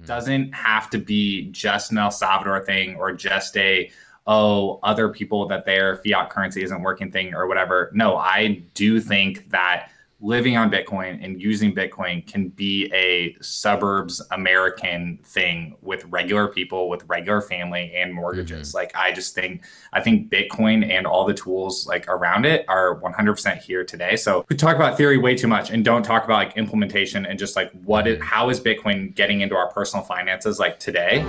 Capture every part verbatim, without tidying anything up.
doesn't have to be just an El Salvador thing or just a, oh, other people that their fiat currency isn't working thing or whatever. No, I do think that living on Bitcoin and using Bitcoin can be a suburbs American thing with regular people, with regular family and mortgages. Mm-hmm. Like, I just think, I think Bitcoin and all the tools like around it are one hundred percent here today. So we talk about theory way too much and don't talk about like implementation and just like what mm-hmm. it, how is Bitcoin getting into our personal finances like today?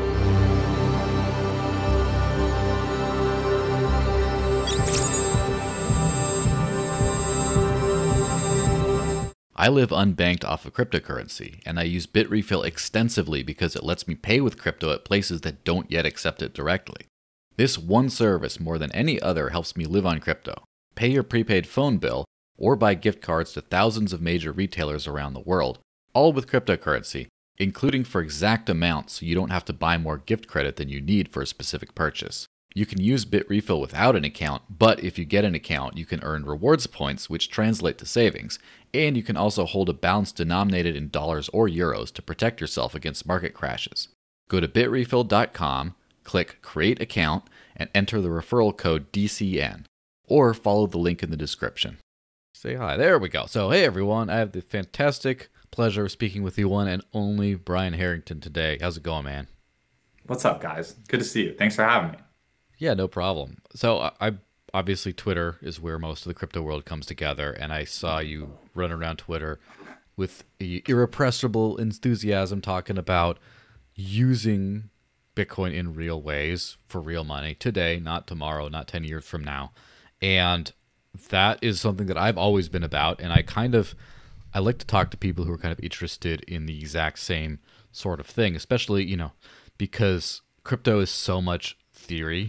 I live unbanked off of cryptocurrency, and I use Bitrefill extensively because it lets me pay with crypto at places that don't yet accept it directly. This one service, more than any other, helps me live on crypto, pay your prepaid phone bill, or buy gift cards to thousands of major retailers around the world, all with cryptocurrency, including for exact amounts so you don't have to buy more gift credit than you need for a specific purchase. You can use Bitrefill without an account, but if you get an account, you can earn rewards points, which translate to savings, and you can also hold a balance denominated in dollars or euros to protect yourself against market crashes. Go to bitrefill dot com, click Create Account, and enter the referral code D C N, or follow the link in the description. Say hi. There we go. So, hey everyone, I have the fantastic pleasure of speaking with the one and only Brian Harrington today. How's it going, man? What's up, guys? Good to see you. Thanks for having me. Yeah, no problem. So I obviously Twitter is where most of the crypto world comes together, and I saw you run around Twitter with irrepressible enthusiasm talking about using Bitcoin in real ways for real money today, not tomorrow, not ten years from now. And that is something that I've always been about, and I kind of I like to talk to people who are kind of interested in the exact same sort of thing, especially, you know, because crypto is so much theory.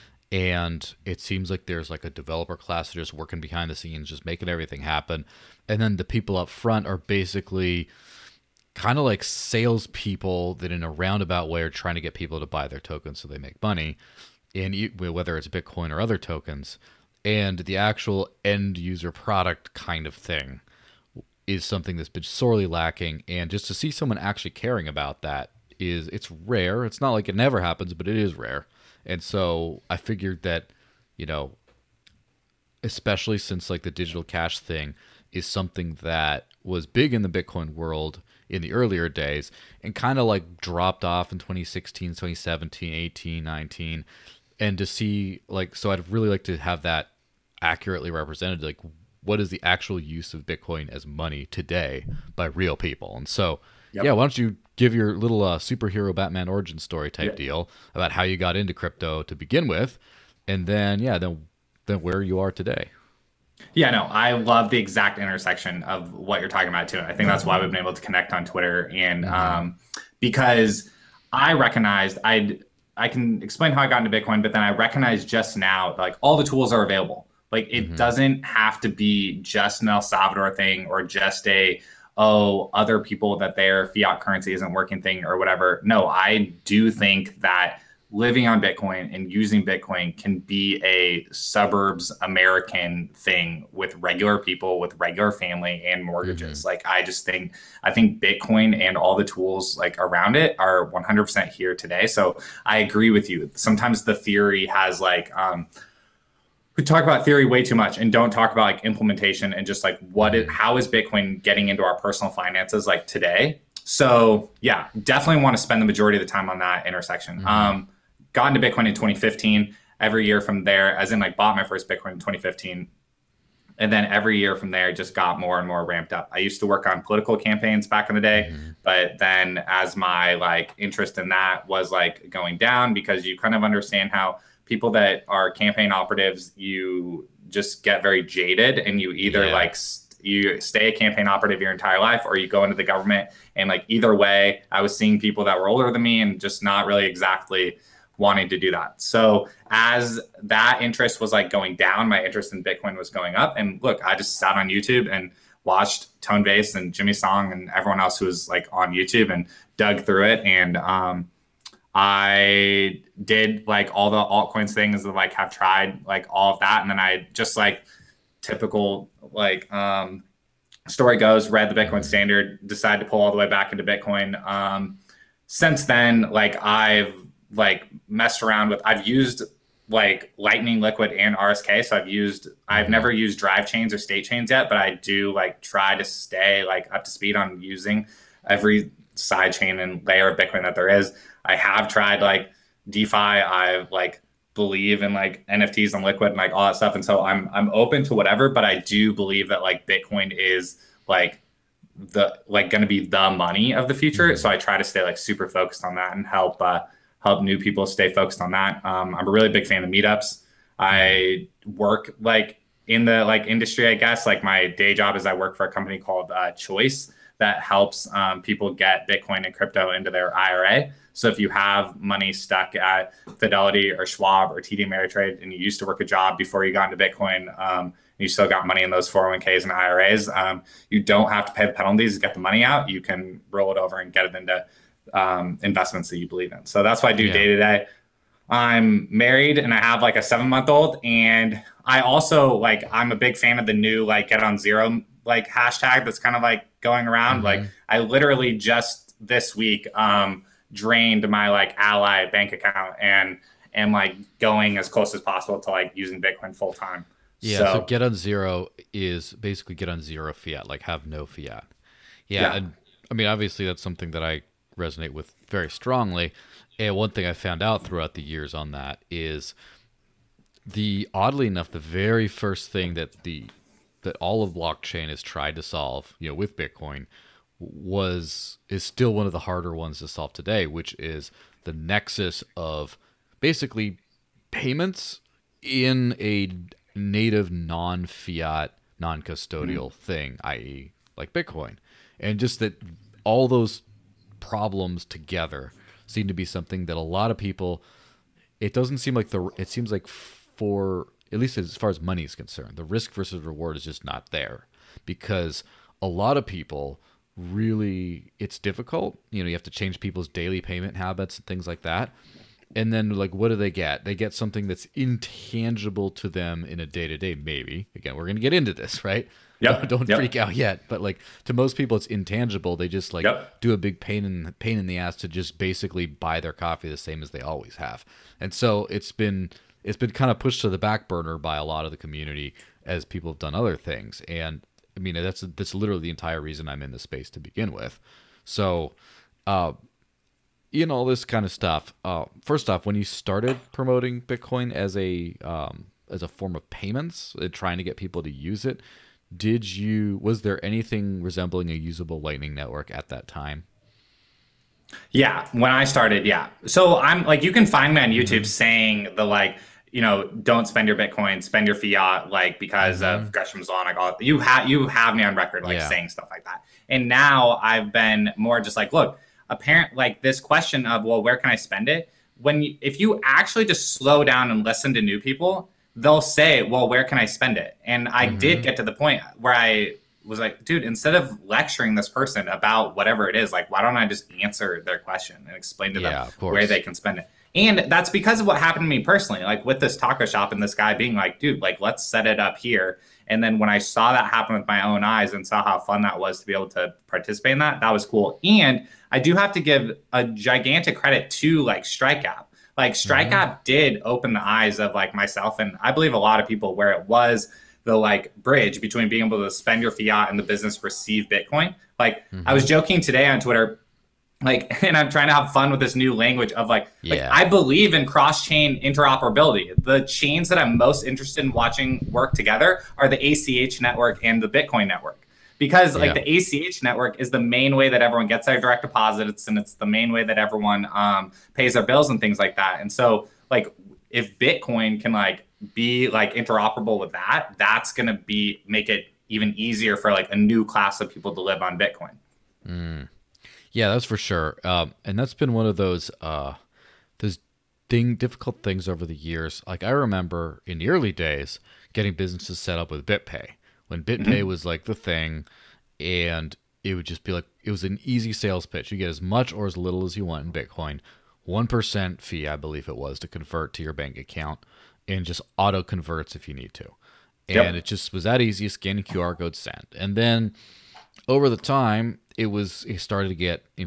And it seems like there's like a developer class just working behind the scenes, just making everything happen. And then the people up front are basically kind of like salespeople that in a roundabout way are trying to get people to buy their tokens so they make money, and whether it's Bitcoin or other tokens. And the actual end user product kind of thing is something that's been sorely lacking. And just to see someone actually caring about that is, it's rare. It's not like it never happens, but it is rare. And so I figured that, you know, especially since like the digital cash thing is something that was big in the Bitcoin world in the earlier days and kind of like dropped off in twenty sixteen, twenty seventeen, eighteen, nineteen. And to see like, so I'd really like to have that accurately represented. Like, what is the actual use of Bitcoin as money today by real people? And so, yep. yeah, why don't you give your little uh, superhero Batman origin story type yeah. deal about how you got into crypto to begin with, and then yeah, then then where you are today. Yeah, no, I love the exact intersection of what you're talking about too. I think that's why we've been able to connect on Twitter, and mm-hmm. um, because I recognized I I can explain how I got into Bitcoin, but then I recognized just now like all the tools are available. Like it mm-hmm. doesn't have to be just an El Salvador thing or just a oh, other people that their fiat currency isn't working thing or whatever. No, I do think that living on Bitcoin and using Bitcoin can be a suburbs American thing with regular people, with regular family and mortgages. Mm-hmm. Like, I just think, I think Bitcoin and all the tools like around it are one hundred percent here today. So I agree with you. Sometimes the theory has like, um, we talk about theory way too much and don't talk about like implementation and just like what it, how is Bitcoin getting into our personal finances like today. So yeah, definitely want to spend the majority of the time on that intersection. Mm-hmm. Um, got into Bitcoin in twenty fifteen. Every year from there, as in like bought my first Bitcoin in twenty fifteen. And then every year from there, just got more and more ramped up. I used to work on political campaigns back in the day, mm-hmm. but then as my like interest in that was like going down, because you kind of understand how people that are campaign operatives, you just get very jaded, and you either yeah. like st- you stay a campaign operative your entire life, or you go into the government. And like either way, I was seeing people that were older than me and just not really exactly wanting to do that. So as that interest was like going down, my interest in Bitcoin was going up. And look, I just sat on YouTube and watched Tonebase and Jimmy Song and everyone else who was like on YouTube and dug through it. And um, I did like all the altcoins things, like have tried like all of that. And then I just like typical like um, story goes, read the Bitcoin Standard, decided to pull all the way back into Bitcoin. Um, since then, like I've like messed around with, I've used like Lightning Liquid and R S K. So I've used, I've Mm-hmm. never used drive chains or state chains yet, but I do like try to stay like up to speed on using every side chain and layer of Bitcoin that there is. I have tried like DeFi. I like believe in like N F Ts and Liquid and like all that stuff. And so I'm, I'm open to whatever, but I do believe that like Bitcoin is like the like going to be the money of the future. Mm-hmm. So I try to stay like super focused on that and help uh, help new people stay focused on that. Um, I'm a really big fan of meetups. I work like in the like industry, I guess. Like my day job is I work for a company called uh, Choice that helps um, people get Bitcoin and crypto into their I R A. So if you have money stuck at Fidelity or Schwab or T D Ameritrade and you used to work a job before you got into Bitcoin, um, you still got money in those four oh one k's and I R As, um, you don't have to pay the penalties to get the money out. You can roll it over and get it into um, investments that you believe in. So that's what I do day to day. I'm married and I have like a seven month old. And I also like, I'm a big fan of the new like get on zero like hashtag that's kind of like going around. Mm-hmm. Like I literally just this week um, drained my like Ally bank account and am like going as close as possible to like using Bitcoin full time. Yeah, so, so get on zero is basically get on zero fiat, like have no fiat. Yeah, yeah, and I mean, obviously that's something that I resonate with very strongly. And one thing I found out throughout the years on that is the, oddly enough, the very first thing that the that all of blockchain has tried to solve, you know, with Bitcoin was is still one of the harder ones to solve today, which is the nexus of basically payments in a native non-fiat, non-custodial mm. thing, that is like Bitcoin. And just that all those problems together seem to be something that a lot of people, it doesn't seem like the, it seems like for, at least as far as money is concerned, the risk versus reward is just not there because a lot of people really, it's difficult. You know, you have to change people's daily payment habits and things like that. And then, like, what do they get? They get something that's intangible to them in a day-to-day, maybe. Again, we're going to get into this, right? Yep. Don't, don't yep. freak out yet. But, like, to most people, it's intangible. They just, like, yep. do a big pain in, pain in the ass to just basically buy their coffee the same as they always have. And so it's been it's been kind of pushed to the back burner by a lot of the community as people have done other things. And, I mean, that's, that's literally the entire reason I'm in this space to begin with. So, uh you know, all this kind of stuff. Uh, first off, when you started promoting Bitcoin as a um, as a form of payments, uh, trying to get people to use it, did you was there anything resembling a usable Lightning Network at that time? Yeah, when I started, yeah. So I'm like, you can find me on YouTube mm-hmm. saying the like, you know, don't spend your Bitcoin, spend your fiat, like because mm-hmm. of Gresham's law. Like all you have, you have me on record, like yeah. saying stuff like that. And now I've been more just like, look. Apparent like this question of, well, where can I spend it? When you, if you actually just slow down and listen to new people, they'll say, well, where can I spend it? And I mm-hmm. did get to the point where I was like, dude, instead of lecturing this person about whatever it is, like, why don't I just answer their question and explain to yeah, them where they can spend it? And that's because of what happened to me personally, like with this taco shop and this guy being like, dude, like, let's set it up here. And then when I saw that happen with my own eyes and saw how fun that was to be able to participate in that, that was cool. And I do have to give a gigantic credit to like StrikeApp. Like StrikeApp mm-hmm. did open the eyes of like myself and I believe a lot of people where it was the like bridge between being able to spend your fiat and the business receive Bitcoin. Like mm-hmm. I was joking today on Twitter, like, and I'm trying to have fun with this new language of like, yeah. like I believe in cross-chain interoperability. The chains that I'm most interested in watching work together are the A C H network and the Bitcoin network. Because like yeah. the A C H network is the main way that everyone gets their direct deposits and it's the main way that everyone um, pays their bills and things like that. And so like if Bitcoin can like be like interoperable with that, that's going to be make it even easier for like a new class of people to live on Bitcoin. Mm. Yeah, that's for sure. Um, and that's been one of those uh, those thing difficult things over the years. Like I remember in the early days getting businesses set up with BitPay. When BitPay mm-hmm. was like the thing, and it would just be like, it was an easy sales pitch. You get as much or as little as you want in Bitcoin. one percent fee, I believe it was, to convert to your bank account, and just auto converts if you need to. And yep. it just was that easy, scan a Q R code, send. And then over the time, it was, it started to get, I mean,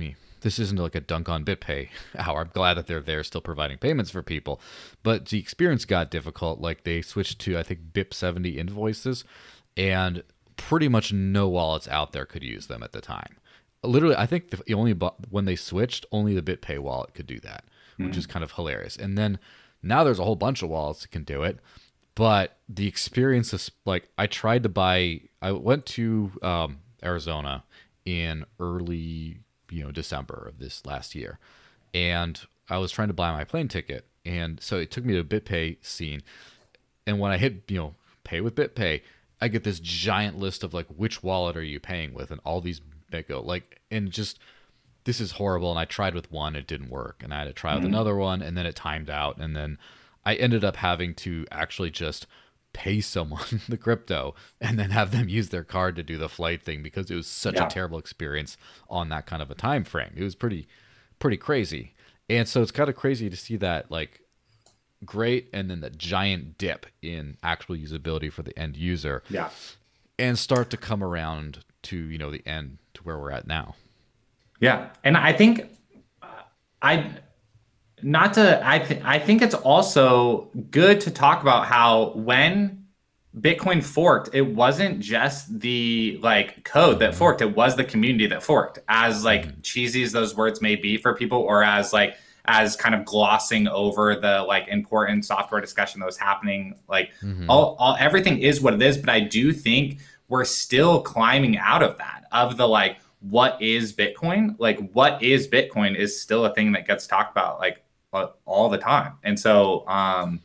this isn't like a dunk on BitPay hour. I'm glad that they're there still providing payments for people, but the experience got difficult. Like they switched to, I think, B I P seventy invoices, and pretty much no wallets out there could use them at the time. Literally, I think the only when they switched, only the BitPay wallet could do that, which mm-hmm. is kind of hilarious. And then now there's a whole bunch of wallets that can do it, but the experience is like, I tried to buy. I went to um, Arizona in early, you know, December of this last year, and I was trying to buy my plane ticket, and so it took me to a BitPay scene, and when I hit, you know, pay with BitPay, I get this giant list of like, which wallet are you paying with, and all these that go like, and just, this is horrible. And I tried with one, it didn't work, and I had to try with mm-hmm. another one, and then it timed out, and then I ended up having to actually just pay someone the crypto and then have them use their card to do the flight thing, because it was such yeah. a terrible experience on that kind of a time frame. It was pretty pretty crazy. And so it's kind of crazy to see that, like, great, and then the giant dip in actual usability for the end user, yeah and start to come around to, you know, the end to where we're at now. Yeah. And I think uh, I not to I th- I think it's also good to talk about how when Bitcoin forked, it wasn't just the like code that forked, it was the community that forked. As like mm-hmm. cheesy as those words may be for people, or as like as kind of glossing over the like important software discussion that was happening, like mm-hmm. all, all everything is what it is. But I do think we're still climbing out of that, of the like, what is Bitcoin? Like, what is Bitcoin is still a thing that gets talked about like all the time. And so um,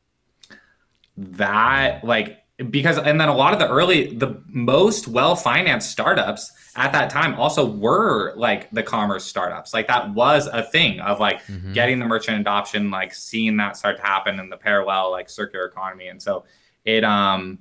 that like, because, and then a lot of the early, the most well-financed startups at that time also were like the commerce startups. Like that was a thing of like mm-hmm. getting the merchant adoption, like seeing that start to happen in the parallel, like circular economy. And so it, um,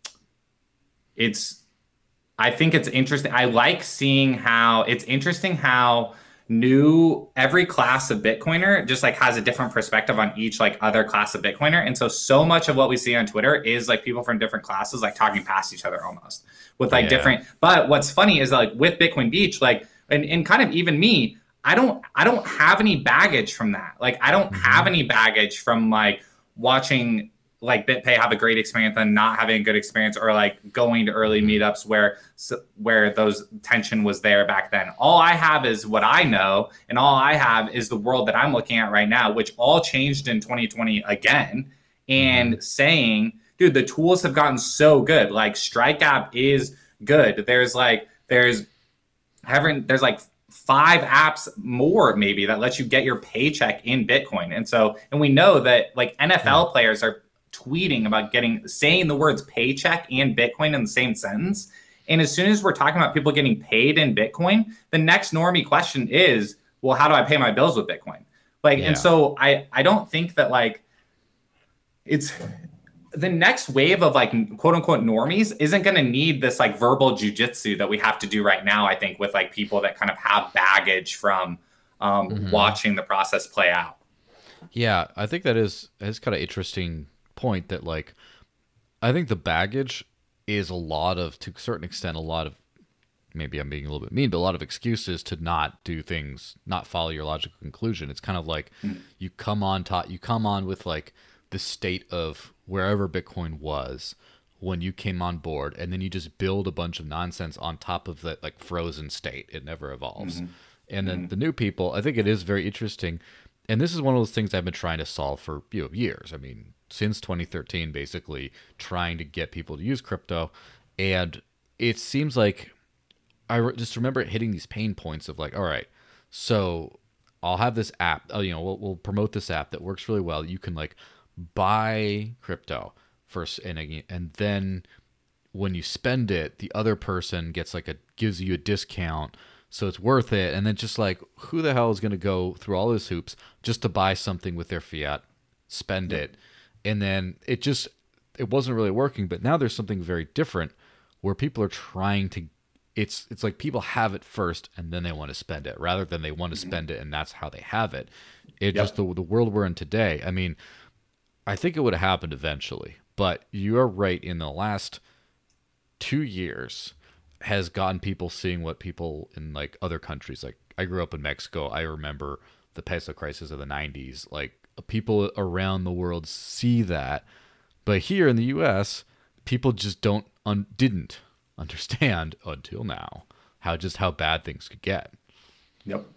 it's, I think it's interesting. I like seeing how it's interesting how new, every class of Bitcoiner just like has a different perspective on each like other class of Bitcoiner. And so, so much of what we see on Twitter is like people from different classes, like talking past each other almost with like yeah. different, but what's funny is like with Bitcoin Beach, like, and, and kind of even me, I don't, I don't have any baggage from that. Like, I don't mm-hmm. have any baggage from like watching like BitPay have a great experience and not having a good experience, or like going to early meetups where where those tension was there back then. All I have is what I know, and all I have is the world that I'm looking at right now, which all changed in twenty twenty again, and mm-hmm. saying, dude, the tools have gotten so good. Like Strike app is good. There's like there's having there's like five apps more maybe that lets you get your paycheck in Bitcoin. And so, and we know that like N F L mm-hmm. players are tweeting about getting, saying the words paycheck and Bitcoin in the same sentence. And as soon as we're talking about people getting paid in Bitcoin, the next normie question is, well, how do I pay my bills with Bitcoin? Like, yeah. and so I, I don't think that like, it's the next wave of like quote unquote normies isn't going to need this like verbal jujitsu that we have to do right now. I think with like people that kind of have baggage from um, mm-hmm. watching the process play out. Yeah, I think that is, is kind of interesting point that like I think the baggage is a lot of, to a certain extent, a lot of, maybe I'm being a little bit mean, but a lot of excuses to not do things, not follow your logical conclusion. It's kind of like mm. you come on top, you come on with like the state of wherever Bitcoin was when you came on board, and then you just build a bunch of nonsense on top of that like frozen state. It never evolves. Mm-hmm. And then mm-hmm. the new people, I think it is very interesting. And this is one of those things I've been trying to solve for, you know, years. I mean, since twenty thirteen, basically trying to get people to use crypto. And it seems like I re- just remember hitting these pain points of like, all right, so I'll have this app, oh, you know, we'll, we'll promote this app that works really well. You can like buy crypto first, and, and then when you spend it, the other person gets like a, gives you a discount. So it's worth it. And then just like, who the hell is going to go through all these hoops just to buy something with their fiat, spend yep. it. And then it just, it wasn't really working. But now there's something very different where people are trying to, it's it's like people have it first and then they want to spend it, rather than they want to spend it and that's how they have it. It yep. just, the, the world we're in today. I mean, I think it would have happened eventually. But you're right, in the last two years has gotten people seeing what people in like other countries like I grew up in Mexico. I remember the peso crisis of the nineties. Like people around the world see that, but here in the U S, people just don't un- didn't understand until now how just how bad things could get. Yep.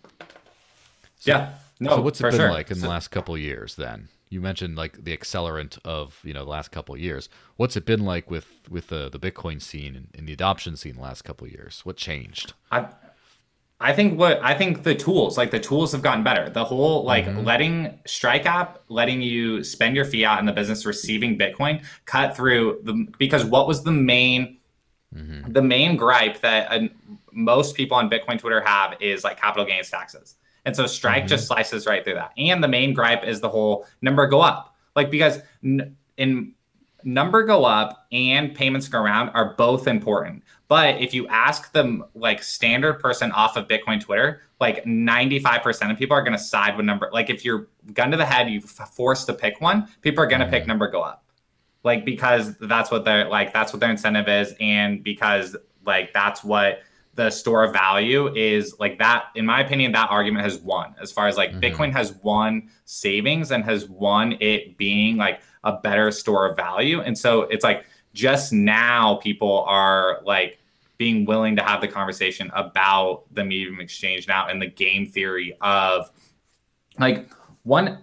So, yeah. No. so what's it for been sure. like in So- the last couple of years then? You mentioned like the accelerant of, you know, the last couple of years. What's it been like with with the the Bitcoin scene and, and the adoption scene the last couple of years? What changed? I I think what I think the tools, like the tools have gotten better. The whole like Mm-hmm. letting Strike app, letting you spend your fiat in the business receiving Bitcoin cut through the because what was the main Mm-hmm. the main gripe that uh, most people on Bitcoin Twitter have is like capital gains taxes. And so Strike Mm-hmm. just slices right through that. And the main gripe is the whole number go up. Like because n- in number go up and payments go around are both important. But if you ask them like standard person off of Bitcoin Twitter, like ninety-five percent of people are going to side with number. Like if you're gun to the head, you forced to pick one, people are going to Mm-hmm. pick number go up. Like because that's what their like that's what their incentive is, and because like that's what the store of value is. Like that, in my opinion, that argument has won as far as like Mhm. Bitcoin has won savings and has won it being like a better store of value. And so it's like just now people are like being willing to have the conversation about the medium exchange now and the game theory of like one.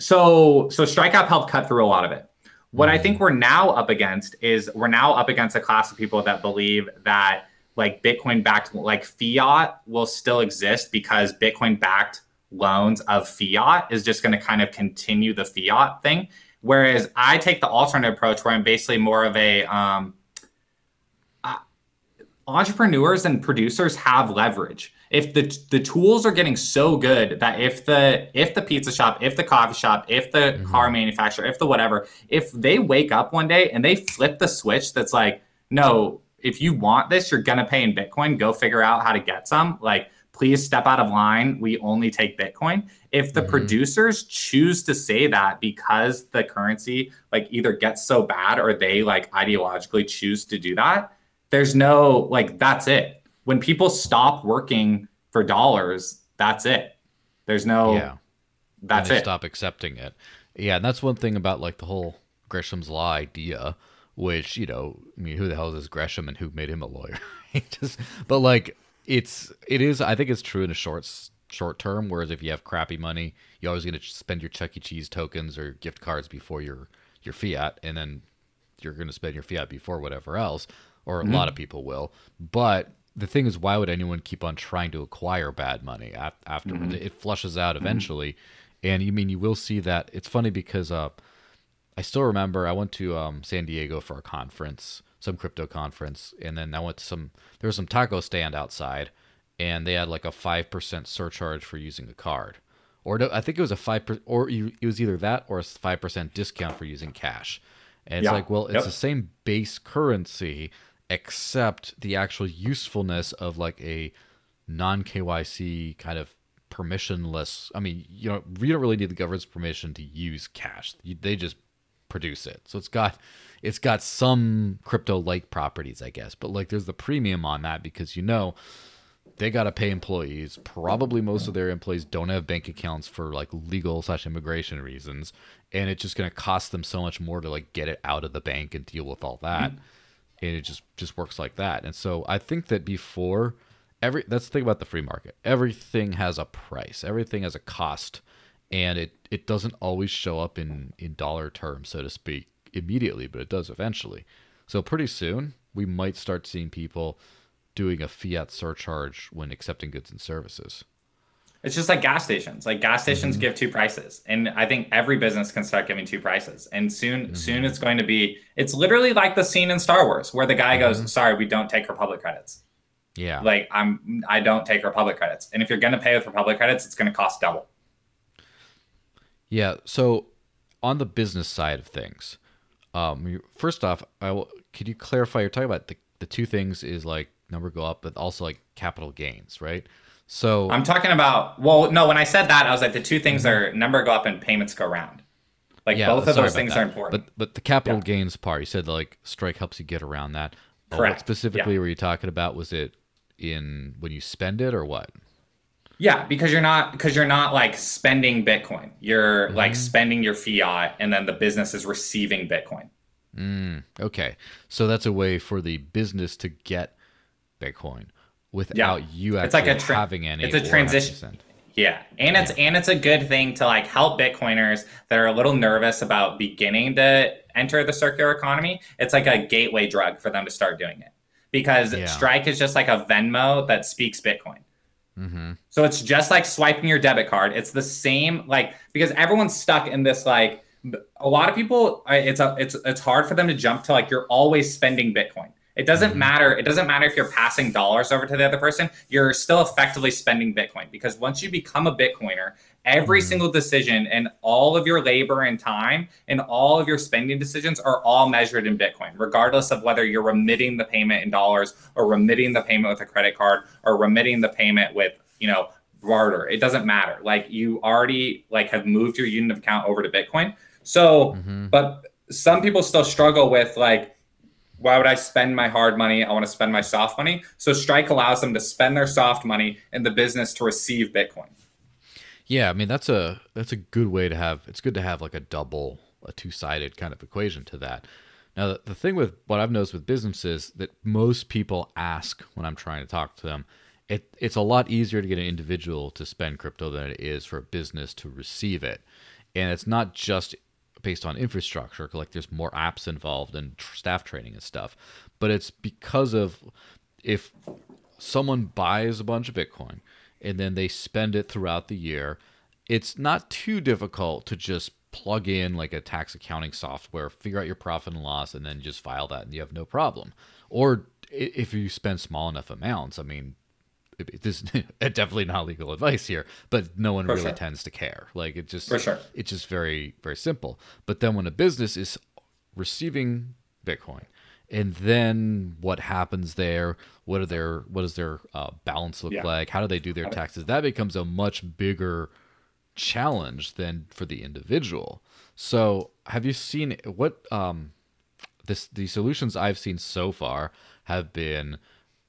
So so StrikeApp helped cut through a lot of it. What I think we're now up against is we're now up against a class of people that believe that like Bitcoin backed, like fiat will still exist because Bitcoin backed loans of fiat is just going to kind of continue the fiat thing. Whereas I take the alternate approach where I'm basically more of a, um, uh, entrepreneurs and producers have leverage. If the the tools are getting so good that if the if the pizza shop, if the coffee shop, if the Mhm. car manufacturer, if the whatever, if they wake up one day and they flip the switch that's like, no, if you want this, you're gonna pay in Bitcoin, go figure out how to get some. Like, please step out of line. We only take Bitcoin. If the Mhm. producers choose to say that because the currency like either gets so bad or they like ideologically choose to do that, there's no like that's it. When people stop working for dollars, that's it. There's no Yeah. that's and they it. stop accepting it. Yeah, and that's one thing about like the whole Gresham's law idea, which, you know, I mean, who the hell is this Gresham and who made him a lawyer? He Just, but like it's it is. I think it's true in a short s- short term. Whereas if you have crappy money, you're always going to spend your Chuck E. Cheese tokens or gift cards before your your fiat, and then you're going to spend your fiat before whatever else, or a Mhm. lot of people will. But the thing is, why would anyone keep on trying to acquire bad money af- afterwards? Mhm. It flushes out eventually, and you mean you will see that. It's funny because uh, I still remember I went to um, San Diego for a conference, some crypto conference, and then I went to some. There was some taco stand outside, and they had like a five percent surcharge for using a card, or no, I think it was a five percent, or you, it was either that or a five percent discount for using cash. And it's Yeah. like, well, it's Yep. the same base currency, except the actual usefulness of like a non K Y C kind of permissionless. I mean, you know, you don't really need the government's permission to use cash. You, they just produce it. So it's got it's got some crypto-like properties, I guess. But like, there's the premium on that because you know they got to pay employees. Probably most of their employees don't have bank accounts for like legal slash immigration reasons, and it's just going to cost them so much more to like get it out of the bank and deal with all that. And it just just works like that. And so I think that before every that's the thing about the free market. Everything has a price. Everything has a cost, and it it doesn't always show up in in dollar terms, so to speak, immediately, but it does eventually. So pretty soon we might start seeing people doing a fiat surcharge when accepting goods and services. It's just like gas stations. Like gas stations Mhm. give two prices, and I think every business can start giving two prices. And soon, soon Mhm. it's going to be. It's literally like the scene in Star Wars where the guy Mhm. goes, "Sorry, we don't take Republic credits. Yeah. Like I'm, I don't take Republic credits. And if you're going to pay with Republic credits, it's going to cost double." Yeah. So on the business side of things, um, you- first off, I will, could you clarify? You're talking about the, the two things is like number go up, but also like capital gains, right? So I'm talking about. Well, no, when I said that, I was like, the two things Mhm. are number go up and payments go round. Like yeah, both of sorry those about things that. are important. But but the capital Yeah. gains part, you said like Strike helps you get around that. Uh, what Correct. specifically Yeah. were you talking about? Was it in when you spend it or what? Yeah, because you're not because you're not like spending Bitcoin. You're like Hmm. spending your fiat, and then the business is receiving Bitcoin. Mm, okay. So that's a way for the business to get Bitcoin Yeah, without you it's like actually a tra- having any it's a or having to transition. send. Yeah, and it's Yeah. and it's a good thing to like help Bitcoiners that are a little nervous about beginning to enter the circular economy. It's like a gateway drug for them to start doing it because Yeah. Strike is just like a Venmo that speaks Bitcoin. Mm-hmm. So it's just like swiping your debit card. It's the same, like because everyone's stuck in this like a lot of people. It's a it's it's hard for them to jump to like you're always spending Bitcoin. It doesn't Mm-hmm. matter. It doesn't matter if you're passing dollars over to the other person. You're still effectively spending Bitcoin because once you become a Bitcoiner, every Mm-hmm. single decision and all of your labor and time and all of your spending decisions are all measured in Bitcoin, regardless of whether you're remitting the payment in dollars or remitting the payment with a credit card or remitting the payment with, you know, barter. It doesn't matter. Like you already like have moved your unit of account over to Bitcoin. So, Mm-hmm. but some people still struggle with like, why would I spend my hard money? I want to spend my soft money. So Strike allows them to spend their soft money in the business to receive Bitcoin. Yeah, I mean that's a that's a good way to have. It's good to have like a double, a two sided kind of equation to that. Now the, the thing with what I've noticed with businesses that most people ask when I'm trying to talk to them, it it's a lot easier to get an individual to spend crypto than it is for a business to receive it, and it's not just based on infrastructure. Like there's more apps involved and tr- staff training and stuff, but it's because of if someone buys a bunch of Bitcoin and then they spend it throughout the year, it's not too difficult to just plug in like a tax accounting software, figure out your profit and loss, and then just file that and you have no problem. Or if you spend small enough amounts, I mean, this is definitely not legal advice here, but no one For really sure. tends to care. Like it just, For sure. it's just very, very simple. But then when a business is receiving Bitcoin, and then what happens there? What are their what does their uh, balance look Yeah. like? How do they do their taxes? That becomes a much bigger challenge than for the individual. So, have you seen what um, this the solutions I've seen so far have been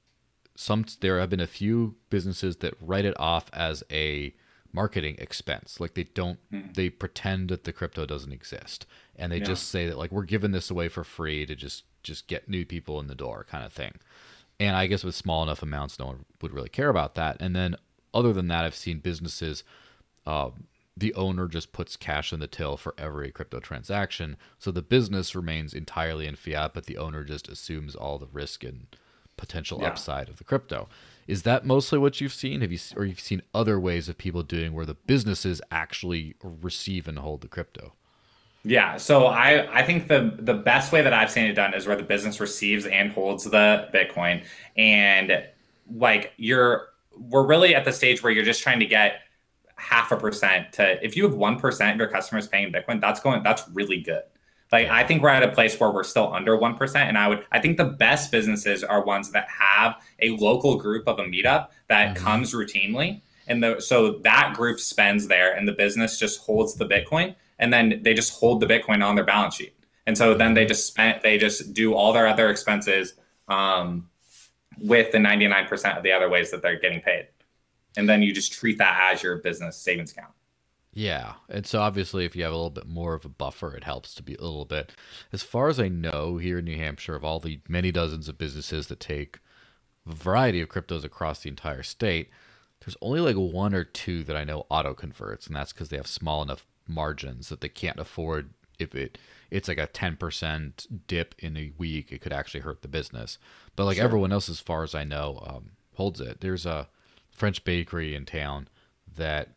some there have been a few businesses that write it off as a marketing expense. Like they don't Mm. they pretend that the crypto doesn't exist and they Yeah. just say that like we're giving this away for free to just just get new people in the door kind of thing. And I guess with small enough amounts no one would really care about that. And then other than that I've seen businesses um, the owner just puts cash in the till for every crypto transaction. So the business remains entirely in fiat, but the owner just assumes all the risk and potential Yeah. upside of the crypto. Is that mostly what you've seen? Have you or you've seen other ways of people doing where the businesses actually receive and hold the crypto? Yeah, so I I think the the best way that I've seen it done is where the business receives and holds the Bitcoin, and like you're we're really at the stage where you're just trying to get half a percent to if you have one percent of your customers paying Bitcoin, that's going that's really good. Like I Yeah. think we're at a place where we're still under one percent, and I would I think the best businesses are ones that have a local group of a meetup that Mm-hmm. comes routinely, and the so that group spends there, and the business just holds the Bitcoin, and then they just hold the Bitcoin on their balance sheet, and so then they Mm-hmm. just spend they just do all their other expenses um, with the ninety-nine percent of the other ways that they're getting paid, and then you just treat that as your business savings account. Yeah. And so obviously if you have a little bit more of a buffer, it helps to be a little bit. As far as I know, here in New Hampshire, of all the many dozens of businesses that take a variety of cryptos across the entire state, there's only like one or two that I know auto converts, and that's because they have small enough margins that they can't afford if it it's like a ten percent dip in a week, it could actually hurt the business. But like Sure. everyone else, as far as I know, um, holds it. There's a French bakery in town that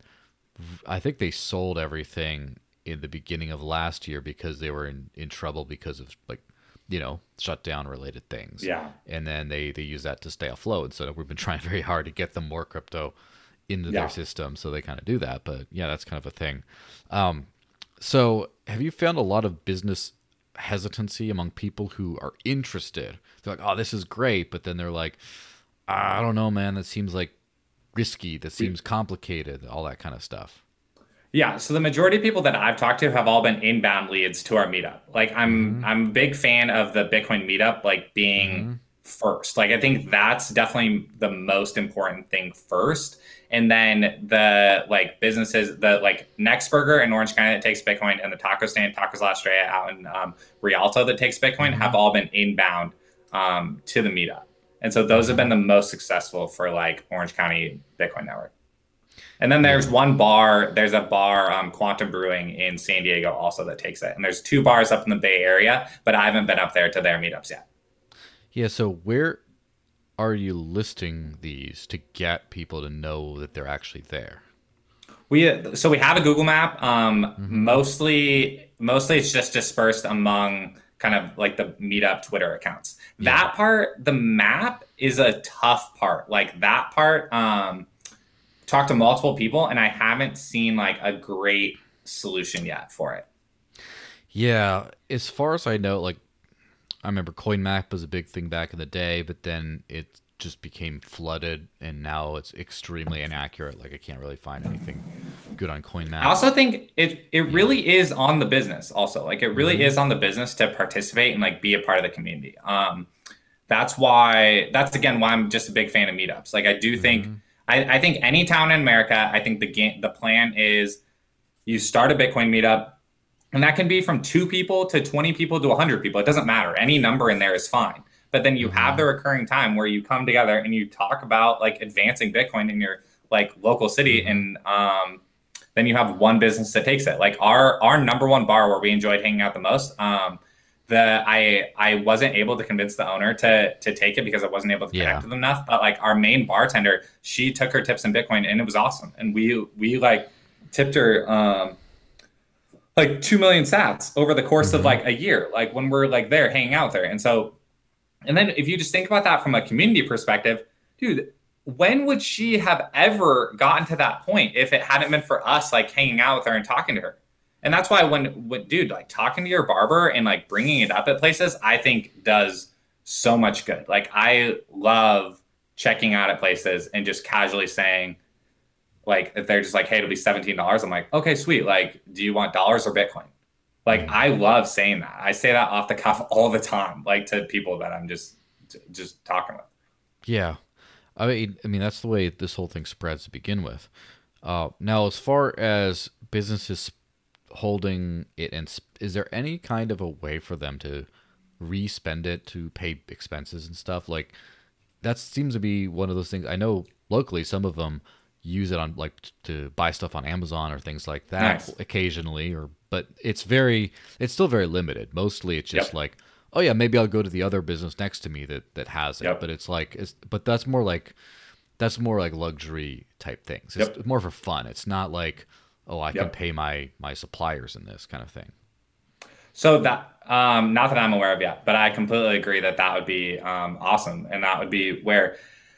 I think they sold everything in the beginning of last year because they were in, in trouble because of like, you know, shutdown related things. Yeah. And then they, they use that to stay afloat. So we've been trying very hard to get them more crypto into their Yeah. system. So they kind of do that. But yeah, that's kind of a thing. Um, so have you found a lot of business hesitancy among people who are interested? They're like, oh, this is great. But then they're like, I don't know, man. That seems like risky. That seems complicated. All that kind of stuff. Yeah, so the majority of people that I've talked to have all been inbound leads to our meetup. Like I'm Mm-hmm. I'm a big fan of the Bitcoin meetup like being Mm-hmm. first. Like I think that's definitely the most important thing first. And then the like businesses, the like Next Burger in Orange County that takes Bitcoin, and the taco stand Tacos La Estrella out in um, Rialto that takes Bitcoin Mm-hmm. have all been inbound um, to the meetup. And so those have been the most successful for like Orange County Bitcoin Network. And then there's one bar, there's a bar, um, Quantum Brewing in San Diego also that takes it. And there's two bars up in the Bay Area, but I haven't been up there to their meetups yet. Yeah, so where are you listing these to get people to know that they're actually there? We so we have a Google map. Um, Mm-hmm. mostly, mostly it's just dispersed among kind of like the meetup Twitter accounts. Yeah. That part, the map is a tough part. Like that part, um, talked to multiple people, and I haven't seen like a great solution yet for it. Yeah, as far as I know, like I remember CoinMap was a big thing back in the day, but then it just became flooded, and now it's extremely inaccurate. Like I can't really find anything good on CoinMap. I also think it it really is on the business also. Like it really Mhm. is on the business to participate and like be a part of the community. Um, that's why that's again why I'm just a big fan of meetups. Like I do think Mhm. I, I think any town in America, I think the game the plan is you start a Bitcoin meetup, and that can be from two people to twenty people to one hundred people. It doesn't matter. Any number in there is fine. But then you have the recurring time where you come together and you talk about like advancing Bitcoin in your like local city, and um, then you have one business that takes it. Like our our number one bar where we enjoyed hanging out the most. Um, the I I wasn't able to convince the owner to to take it because I wasn't able to connect Yeah. with them enough. But like our main bartender, she took her tips in Bitcoin, and it was awesome. And we we like tipped her um, like two million sats over the course of Mhm. like a year. Like when we're like there hanging out there, and so. And then if you just think about that from a community perspective, dude, when would she have ever gotten to that point if it hadn't been for us like hanging out with her and talking to her? And that's why when, when dude, like talking to your barber and like bringing it up at places, I think does so much good. Like I love checking out at places and just casually saying, like, if they're just like, hey, it'll be seventeen dollars. I'm like, okay, sweet. Like, do you want dollars or Bitcoin? Like, I love saying that. I say that off the cuff all the time, like to people that I'm just just talking with. Yeah, I mean, I mean that's the way this whole thing spreads to begin with. Uh, now, as far as businesses holding it, and sp- is there any kind of a way for them to re-spend it to pay expenses and stuff? Like that seems to be one of those things. I know locally some of them use it on like t- to buy stuff on Amazon or things like that Nice. occasionally, or but it's very it's still very limited. Mostly it's just Yep. like, oh yeah, maybe I'll go to the other business next to me that that has it. Yep. But it's like it's but that's more like that's more like luxury type things. It's Yep. more for fun. It's not like, oh, I can Yep. pay my my suppliers in this kind of thing. So that, um, not that I'm aware of yet, but I completely agree that that would be um, awesome, and that would be where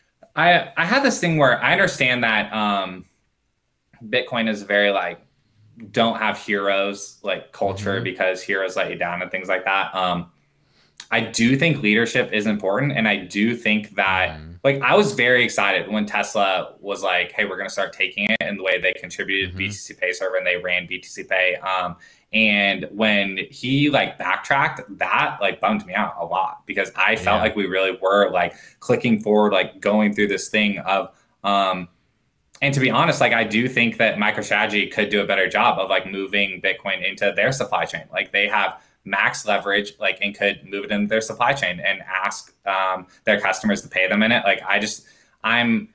I I have this thing where I understand that um, Bitcoin is very like don't have heroes like culture Mhm. because heroes let you down and things like that. Um, I do think leadership is important, and I do think that Mhm. like I was very excited when Tesla was like, "Hey, we're going to start taking it," and the way they contributed to Mhm. B T C Pay server and they ran B T C Pay. Um, and when he like backtracked, that like bummed me out a lot because I felt Yeah. like we really were like clicking forward, like going through this thing of. Um, and to be honest, like I do think that MicroStrategy could do a better job of like moving Bitcoin into their supply chain. Like they have max leverage, like and could move it into their supply chain and ask um, their customers to pay them in it. Like I just, I'm,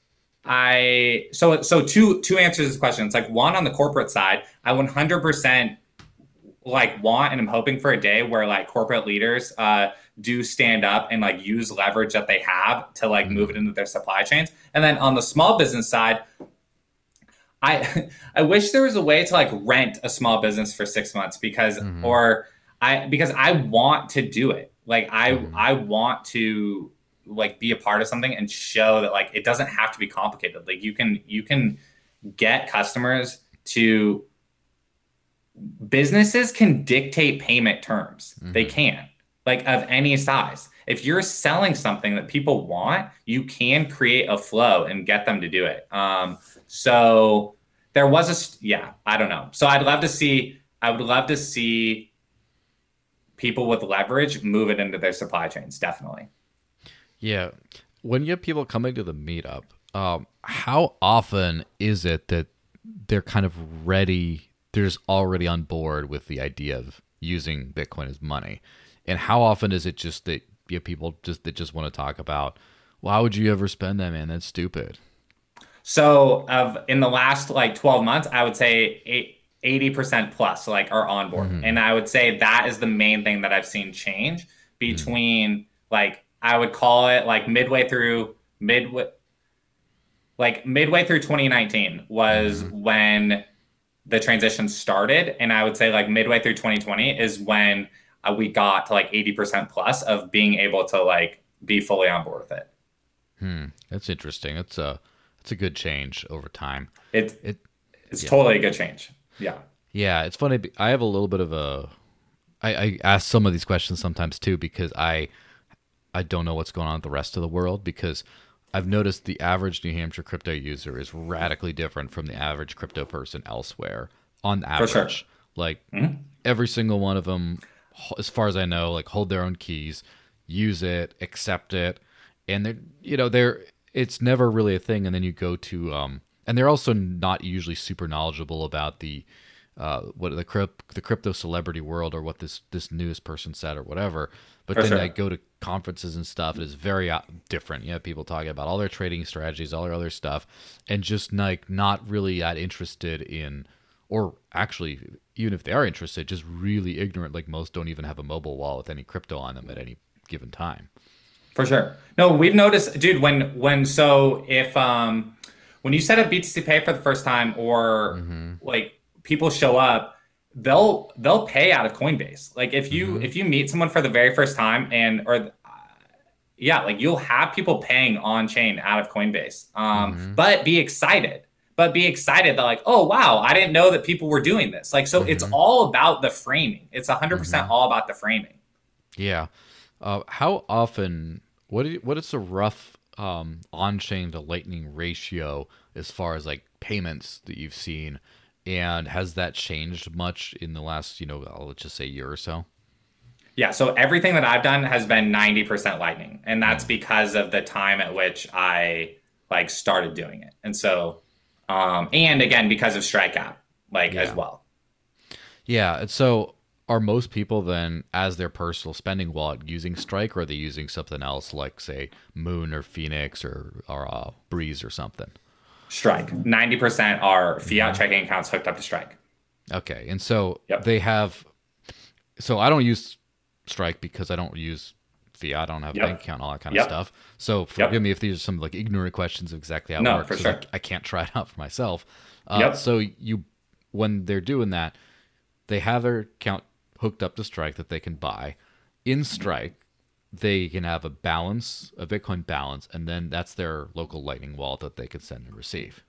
I so so two two answers to this question. It's like one on the corporate side, I one hundred percent like want and I'm hoping for a day where like corporate leaders uh, do stand up and like use leverage that they have to like move it into their supply chains. And then on the small business side, I I wish there was a way to like rent a small business for six months because Mhm. or I because I want to do it. Like I Mhm. I want to like be a part of something and show that like it doesn't have to be complicated. Like you can you can get customers to businesses can dictate payment terms. They Mhm. can, like of any size. If you're selling something that people want, you can create a flow and get them to do it. Um, so there was a, st- yeah, I don't know. So I'd love to see, I would love to see people with leverage move it into their supply chains. Definitely. Yeah. When you have people coming to the meetup, um, how often is it that they're kind of ready, they're just already on board with the idea of using Bitcoin as money? And how often is it just that you have people just that just want to talk about, why would you ever spend that, man? That's stupid. So of in the last like twelve months, I would say eight, eighty percent plus like are on board. Mm-hmm. And I would say that is the main thing that I've seen change Mm-hmm. between like I would call it like midway through midway like midway through twenty nineteen was Mm-hmm. when the transition started. And I would say like midway through twenty twenty is when uh, we got to like eighty percent plus of being able to like be fully on board with it. Hmm. That's interesting. That's a that's a good change over time. It, It it's yeah. totally a good change. Yeah. Yeah, it's funny. be- I have a little bit of a. I, I ask some of these questions sometimes too because I I don't know what's going on with the rest of the world because I've noticed the average New Hampshire crypto user is radically different from the average crypto person elsewhere on For sure. average. Like Mhm. every single one of them, h- as far as I know, like hold their own keys, use it, accept it, and they're you know they're it's never really a thing. And then you go to um and they're also not usually super knowledgeable about the uh, what the crypt, the crypto celebrity world or what this this newest person said or whatever. But For then they sure. go to conferences and stuff. It is very uh, different. You have people talking about all their trading strategies, all their other stuff, and just like not really that interested in, or actually, even if they are interested, just really ignorant. Like most don't even have a mobile wallet with any crypto on them at any given time. For sure. No, we've noticed, dude, when when so if um when you set up B T C Pay for the first time or Mm-hmm. like people show up, they'll they'll pay out of Coinbase. Like if you Mm-hmm. if you meet someone for the very first time and or yeah, like you'll have people paying on chain out of Coinbase. Um, Mm-hmm. but be excited. But be excited that like, oh wow, I didn't know that people were doing this. Like so it's Mm-hmm. all about the framing. It's one hundred percent Mm-hmm. all about the framing. Yeah. Uh, how often? What do you, what is the rough um, on-chain to Lightning ratio as far as like payments that you've seen, and has that changed much in the last you know uh, let's just say year or so? Yeah, so everything that I've done has been ninety percent Lightning, and that's because of the time at which I like started doing it. And so um and again because of Strike app like as Yeah. well. Yeah. And so are most people then as their personal spending wallet using Strike, or are they using something else like say Moon or Phoenix or or uh, Breeze or something? Strike. ninety percent are fiat Mm-hmm. checking accounts hooked up to Strike. Okay. And so Yep. they have. So I don't use Strike because I don't use fiat. I don't have a bank Yep. account, all that kind of Yep. stuff. So forgive Yep. me if these are some like ignorant questions of exactly how it No, works for because sure. I, I can't try it out for myself. Uh, Yep. so you, when they're doing that, they have their account hooked up to Strike that they can buy. In Strike, they can have a balance, a Bitcoin balance, and then that's their local Lightning wallet that they can send and receive.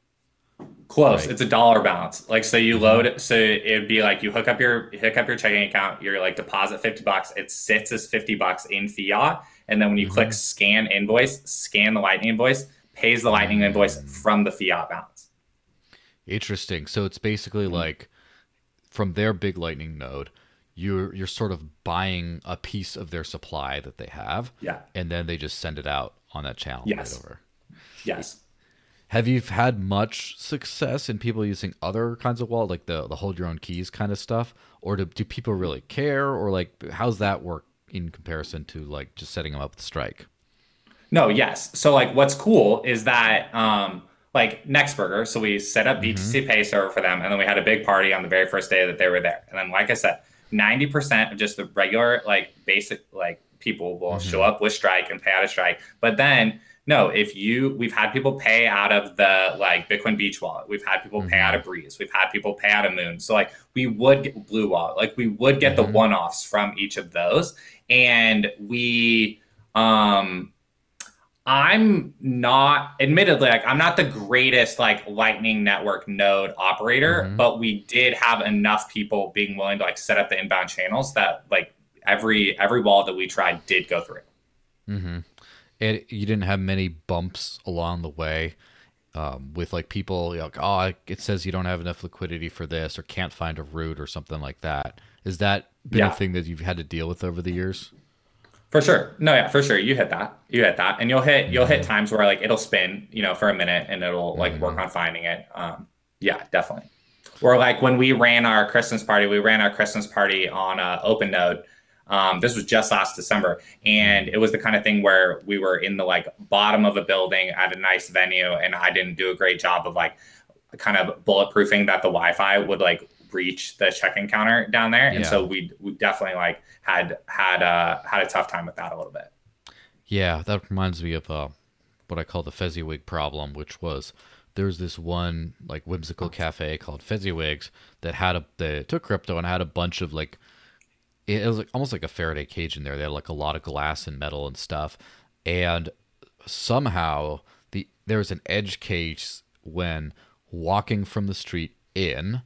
Close. Right. It's a dollar balance. Like so you Mm-hmm. load it so it'd be like you hook up your hook up your checking account, you're like deposit fifty bucks, it sits as fifty bucks in fiat, and then when you Mm-hmm. click scan invoice, scan the Lightning invoice, pays the Lightning invoice Mm. from the fiat balance. Interesting. So it's basically like from their big Lightning node, you're you're sort of buying a piece of their supply that they have, Yeah. and then they just send it out on that channel right Yes. over. Yes. Have you had much success in people using other kinds of wallet, like the the hold your own keys kind of stuff, or do do people really care, or like how's that work in comparison to like just setting them up with Strike? No, yes. So like what's cool is that um like Nextburger, so we set up Mm-hmm. B T C Pay server for them and then we had a big party on the very first day that they were there. And then like I said, ninety percent of just the regular like basic like people will show Mm-hmm. up with Strike and pay out of Strike. But then no, if you we've had people pay out of the like Bitcoin Beach wallet, we've had people pay out Mm-hmm. of Breeze, we've had people pay out of Moon. So like we would get Blue Wallet, like we would get the Mm-hmm. one-offs from each of those. And we um I'm not, admittedly, like I'm not the greatest like Lightning Network node operator, Mm-hmm. but we did have enough people being willing to like set up the inbound channels that like every every wall that we tried did go through. Mm-hmm. And you didn't have many bumps along the way um, with like people like, oh, it says you don't have enough liquidity for this or can't find a route or something like that. Is that been a Yeah. thing that you've had to deal with over the years? For sure. No, yeah, for sure. You hit that. You hit that. And you'll hit you'll hit Hmm. times where like it'll spin, you know, for a minute and it'll like work Hmm. on finding it. Um, yeah, definitely. Or like when we ran our Christmas party, we ran our Christmas party on uh, OpenNode. Um, this was just last December, and Hmm. it was the kind of thing where we were in the like bottom of a building at a nice venue, and I didn't do a great job of like kind of bulletproofing that the Wi-Fi would like reach the check-in counter down there, and Yeah. so we we definitely like had had uh had a tough time with that a little bit. Yeah, that reminds me of uh, what I call the Fezziwig problem, which was there's this one like whimsical cafe called Fezziwigs that had a they took crypto and had a bunch of like it was like almost like a Faraday cage in there. They had like a lot of glass and metal and stuff, and somehow the there was an edge case when walking from the street in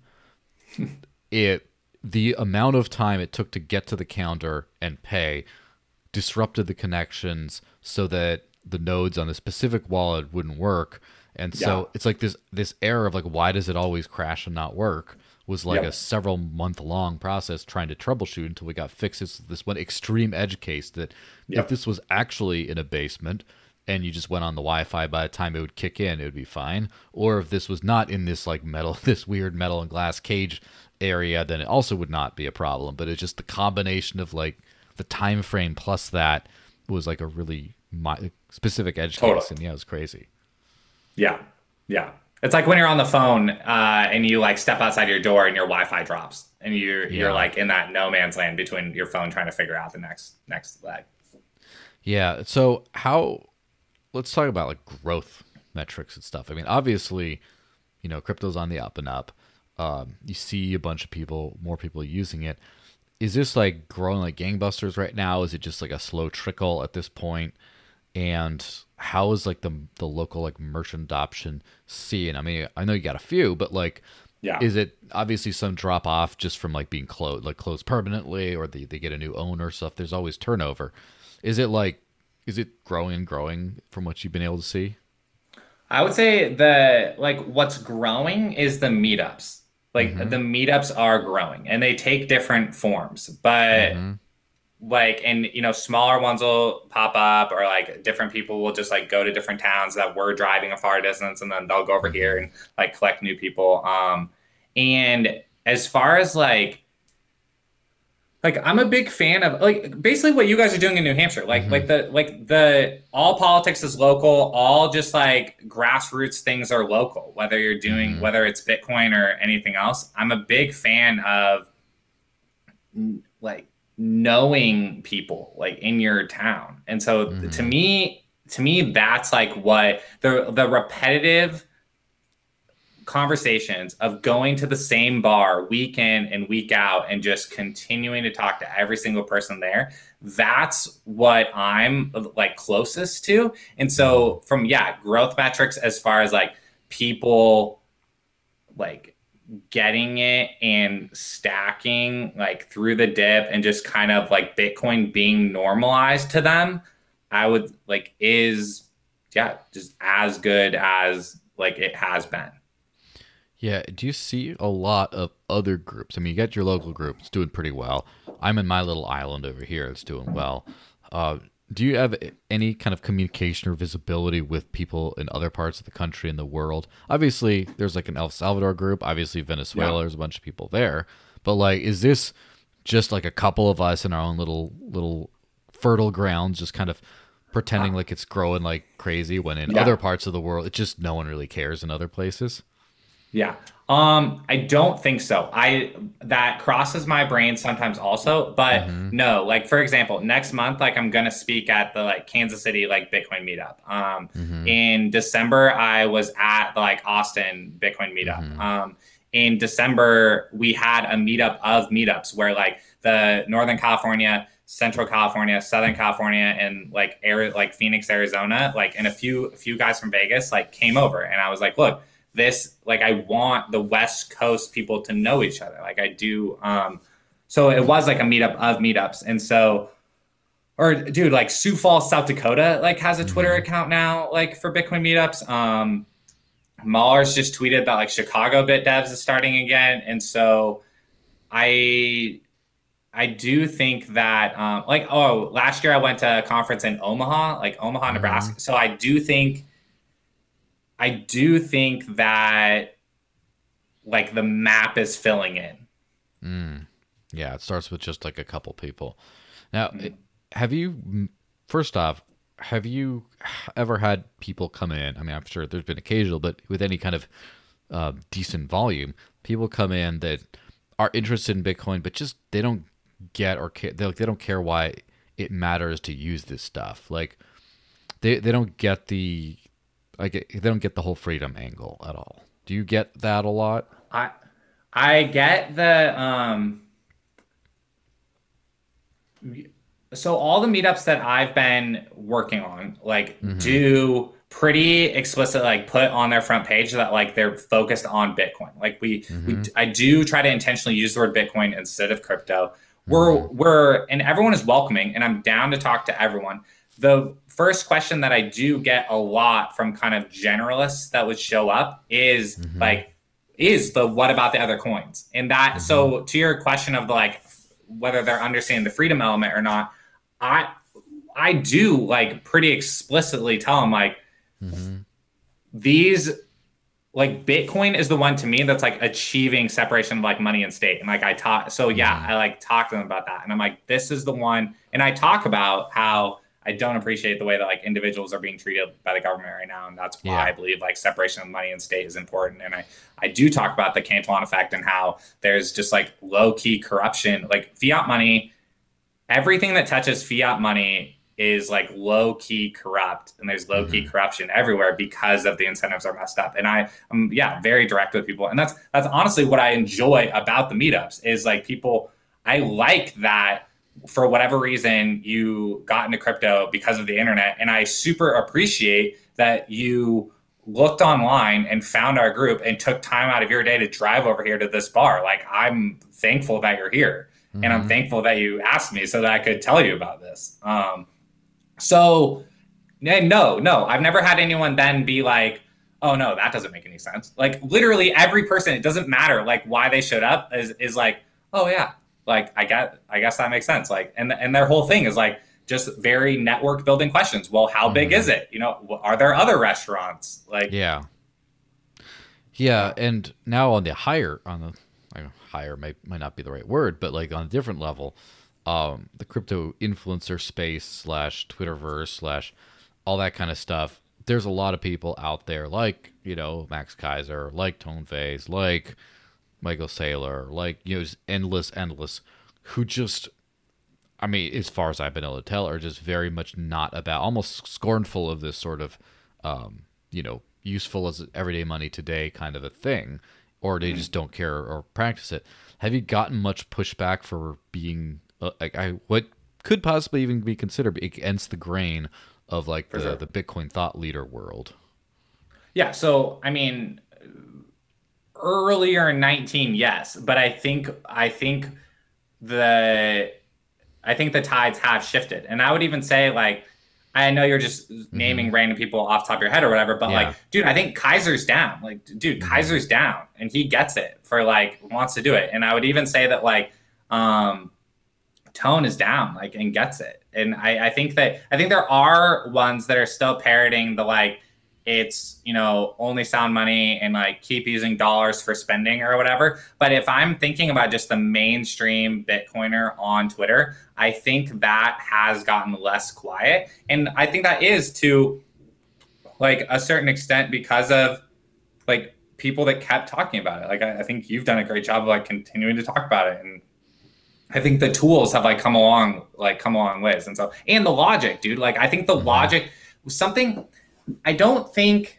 it the amount of time it took to get to the counter and pay disrupted the connections so that the nodes on the specific wallet wouldn't work. And Yeah. so it's like this this error of like why does it always crash and not work was like a Yep. several month long process trying to troubleshoot until we got fixes this one extreme edge case that if Yep. this was actually in a basement and you just went on the Wi-Fi, by the time it would kick in it would be fine. Or if this was not in this like metal this weird metal and glass cage area, then it also would not be a problem. But it's just the combination of like the time frame plus that was like a really mi- specific edge Totally. case, and yeah, it was crazy. Yeah. Yeah. It's like when you're on the phone uh, and you like step outside your door and your Wi-Fi drops and you're you're Yeah, like in that no man's land between your phone trying to figure out the next next leg. yeah. So how? Let's talk about like growth metrics and stuff. I mean, obviously, you know, crypto's on the up and up. Um, you see a bunch of people, more people using it. Is this like growing like gangbusters right now? Is it just like a slow trickle at this point? And how is like the the local like merchant adoption scene? I mean, I know you got a few, but like, Yeah. is it obviously some drop off just from like being closed, like closed permanently, or they, they get a new owner stuff? There's always turnover. Is it like, is it growing and growing from what you've been able to see? I would say the like what's growing is the meetups. Like Mm-hmm. the meetups are growing and they take different forms. But Mm-hmm. like and you know smaller ones will pop up or like different people will just like go to different towns that were driving a far distance and then they'll go over here Mm-hmm. and like collect new people. Um and as far as like like I'm a big fan of like basically what you guys are doing in New Hampshire. Like Mm-hmm. like the like the all politics is local, all just like grassroots things are local, whether you're doing Mm-hmm. whether it's Bitcoin or anything else. I'm a big fan of like knowing people like in your town. And so to Mm-hmm. me to me that's like what the the repetitive conversations of going to the same bar week in and week out and just continuing to talk to every single person there, that's what I'm like closest to. And Mm-hmm. so from yeah growth metrics as far as like people like getting it and stacking like through the dip and just kind of like Bitcoin being normalized to them, I would like is yeah just as good as like it has been. Yeah, do you see a lot of other groups? I mean, you got your local group; it's doing pretty well. I'm in my little island over here; it's doing well. Uh, do you have any kind of communication or visibility with people in other parts of the country and the world? Obviously, there's like an El Salvador group. Obviously, Yeah. Venezuela, there's a bunch of people there. But like, is this just like a couple of us in our own little little fertile grounds, just kind of pretending like it's growing like crazy when in Yeah. other parts of the world, it just no one really cares in other places? Yeah. Um, I don't think so. I that crosses my brain sometimes also, but Mm-hmm. no, like for example, next month, like I'm gonna speak at the like Kansas City like Bitcoin meetup. Um, Mm-hmm. in December, I was at the like Austin Bitcoin meetup. Mm-hmm. Um, in December, we had a meetup of meetups where like the Northern California, Central California, Southern California, and like air like Phoenix, Arizona, like and a few a few guys from Vegas like came over, and I was like, look, this like I want the West Coast people to know each other. Like I do. Um, so it was like a meetup of meetups. And so or dude, like Sioux Falls, South Dakota, like has a Twitter Mm-hmm. account now, like for Bitcoin meetups. Um Mars just tweeted that like Chicago Bit Devs is starting again. And so I I do think that um, like oh last year I went to a conference in Omaha, like Omaha, Mm-hmm. Nebraska. So I do think I do think that like the map is filling in. Mm. Yeah, it starts with just like a couple people. Now, it- Mm. have you, first off, have you ever had people come in? I mean, I'm sure there's been occasional, but with any kind of uh, decent volume, people come in that are interested in Bitcoin, but just they don't get or care. They, like, they don't care why it matters to use this stuff. Like they they don't get the like they don't get the whole freedom angle at all. Do you get that a lot? I I get the um so all the meetups that I've been working on like Mm-hmm. do pretty explicit like put on their front page that like they're focused on Bitcoin. Like we we Mm-hmm. I do try to intentionally use the word Bitcoin instead of crypto. We're Mm-hmm. we're and everyone is welcoming and I'm down to talk to everyone. The first question that I do get a lot from kind of generalists that would show up is Mm-hmm. like is the what about the other coins? And that Mm-hmm. so to your question of the like whether they're understanding the freedom element or not, I I do like pretty explicitly tell them like Mm-hmm. these like Bitcoin is the one to me that's like achieving separation of like money and state. And like I talk, so yeah, Mm-hmm. I like talk to them about that. And I'm like, this is the one. And I talk about how I don't appreciate the way that like individuals are being treated by the government right now. And that's why Yeah. I believe like separation of money and state is important. And I, I do talk about the Cantillon effect and how there's just like low key corruption, like fiat money, everything that touches fiat money is like low key corrupt and there's low key Mm-hmm. corruption everywhere because of the incentives are messed up. And I am yeah, very direct with people. And that's that's honestly what I enjoy about the meetups is like people I like that for whatever reason you got into crypto because of the internet and I super appreciate that you looked online and found our group and took time out of your day to drive over here to this bar. Like I'm thankful that you're here and I'm Mm-hmm. thankful that you asked me so that I could tell you about this. Um, so no, no, I've never had anyone then be like, "Oh no, that doesn't make any sense." Like literally every person, it doesn't matter like why they showed up is is like, "Oh yeah, like I got, I guess that makes sense." Like, and and their whole thing is like just very network building questions. Well, how big Mm-hmm. is it? You know, are there other restaurants? Like, Yeah. Yeah, uh, and now on the higher on the I higher might might not be the right word, but like on a different level, um, the crypto influencer space slash Twitterverse slash all that kind of stuff. There's a lot of people out there like you know Max Kaiser, like Tone Phase, like Michael Saylor, like you know, just endless, endless, who just I mean, as far as I've been able to tell, are just very much not about, almost scornful of this sort of, um, you know, useful as everyday money today kind of a thing, or they just don't care or practice it. Have you gotten much pushback for being uh, like I what could possibly even be considered against the grain of like for the sure. the Bitcoin thought leader world? Yeah. So I mean, earlier in nineteen, yes, but I think I think the I think the tides have shifted. And I would even say, like, I know you're just Mm-hmm. naming random people off the top of your head or whatever, but like, Yeah. dude, I think Kaiser's down. Like, dude, Mm-hmm. Kaiser's down and he gets it for like wants to do it. And I would even say that like um Tone is down, like, and gets it. And I, I think that I think there are ones that are still parroting the like it's you know only sound money and like keep using dollars for spending or whatever. But if I'm thinking about just the mainstream Bitcoiner on Twitter, I think that has gotten less quiet, and I think that is to like a certain extent because of like people that kept talking about it. Like I, I think you've done a great job of like continuing to talk about it and I think the tools have like come along, like come a long ways. And so, and the logic, dude, like I think the Mm-hmm. logic was something I don't think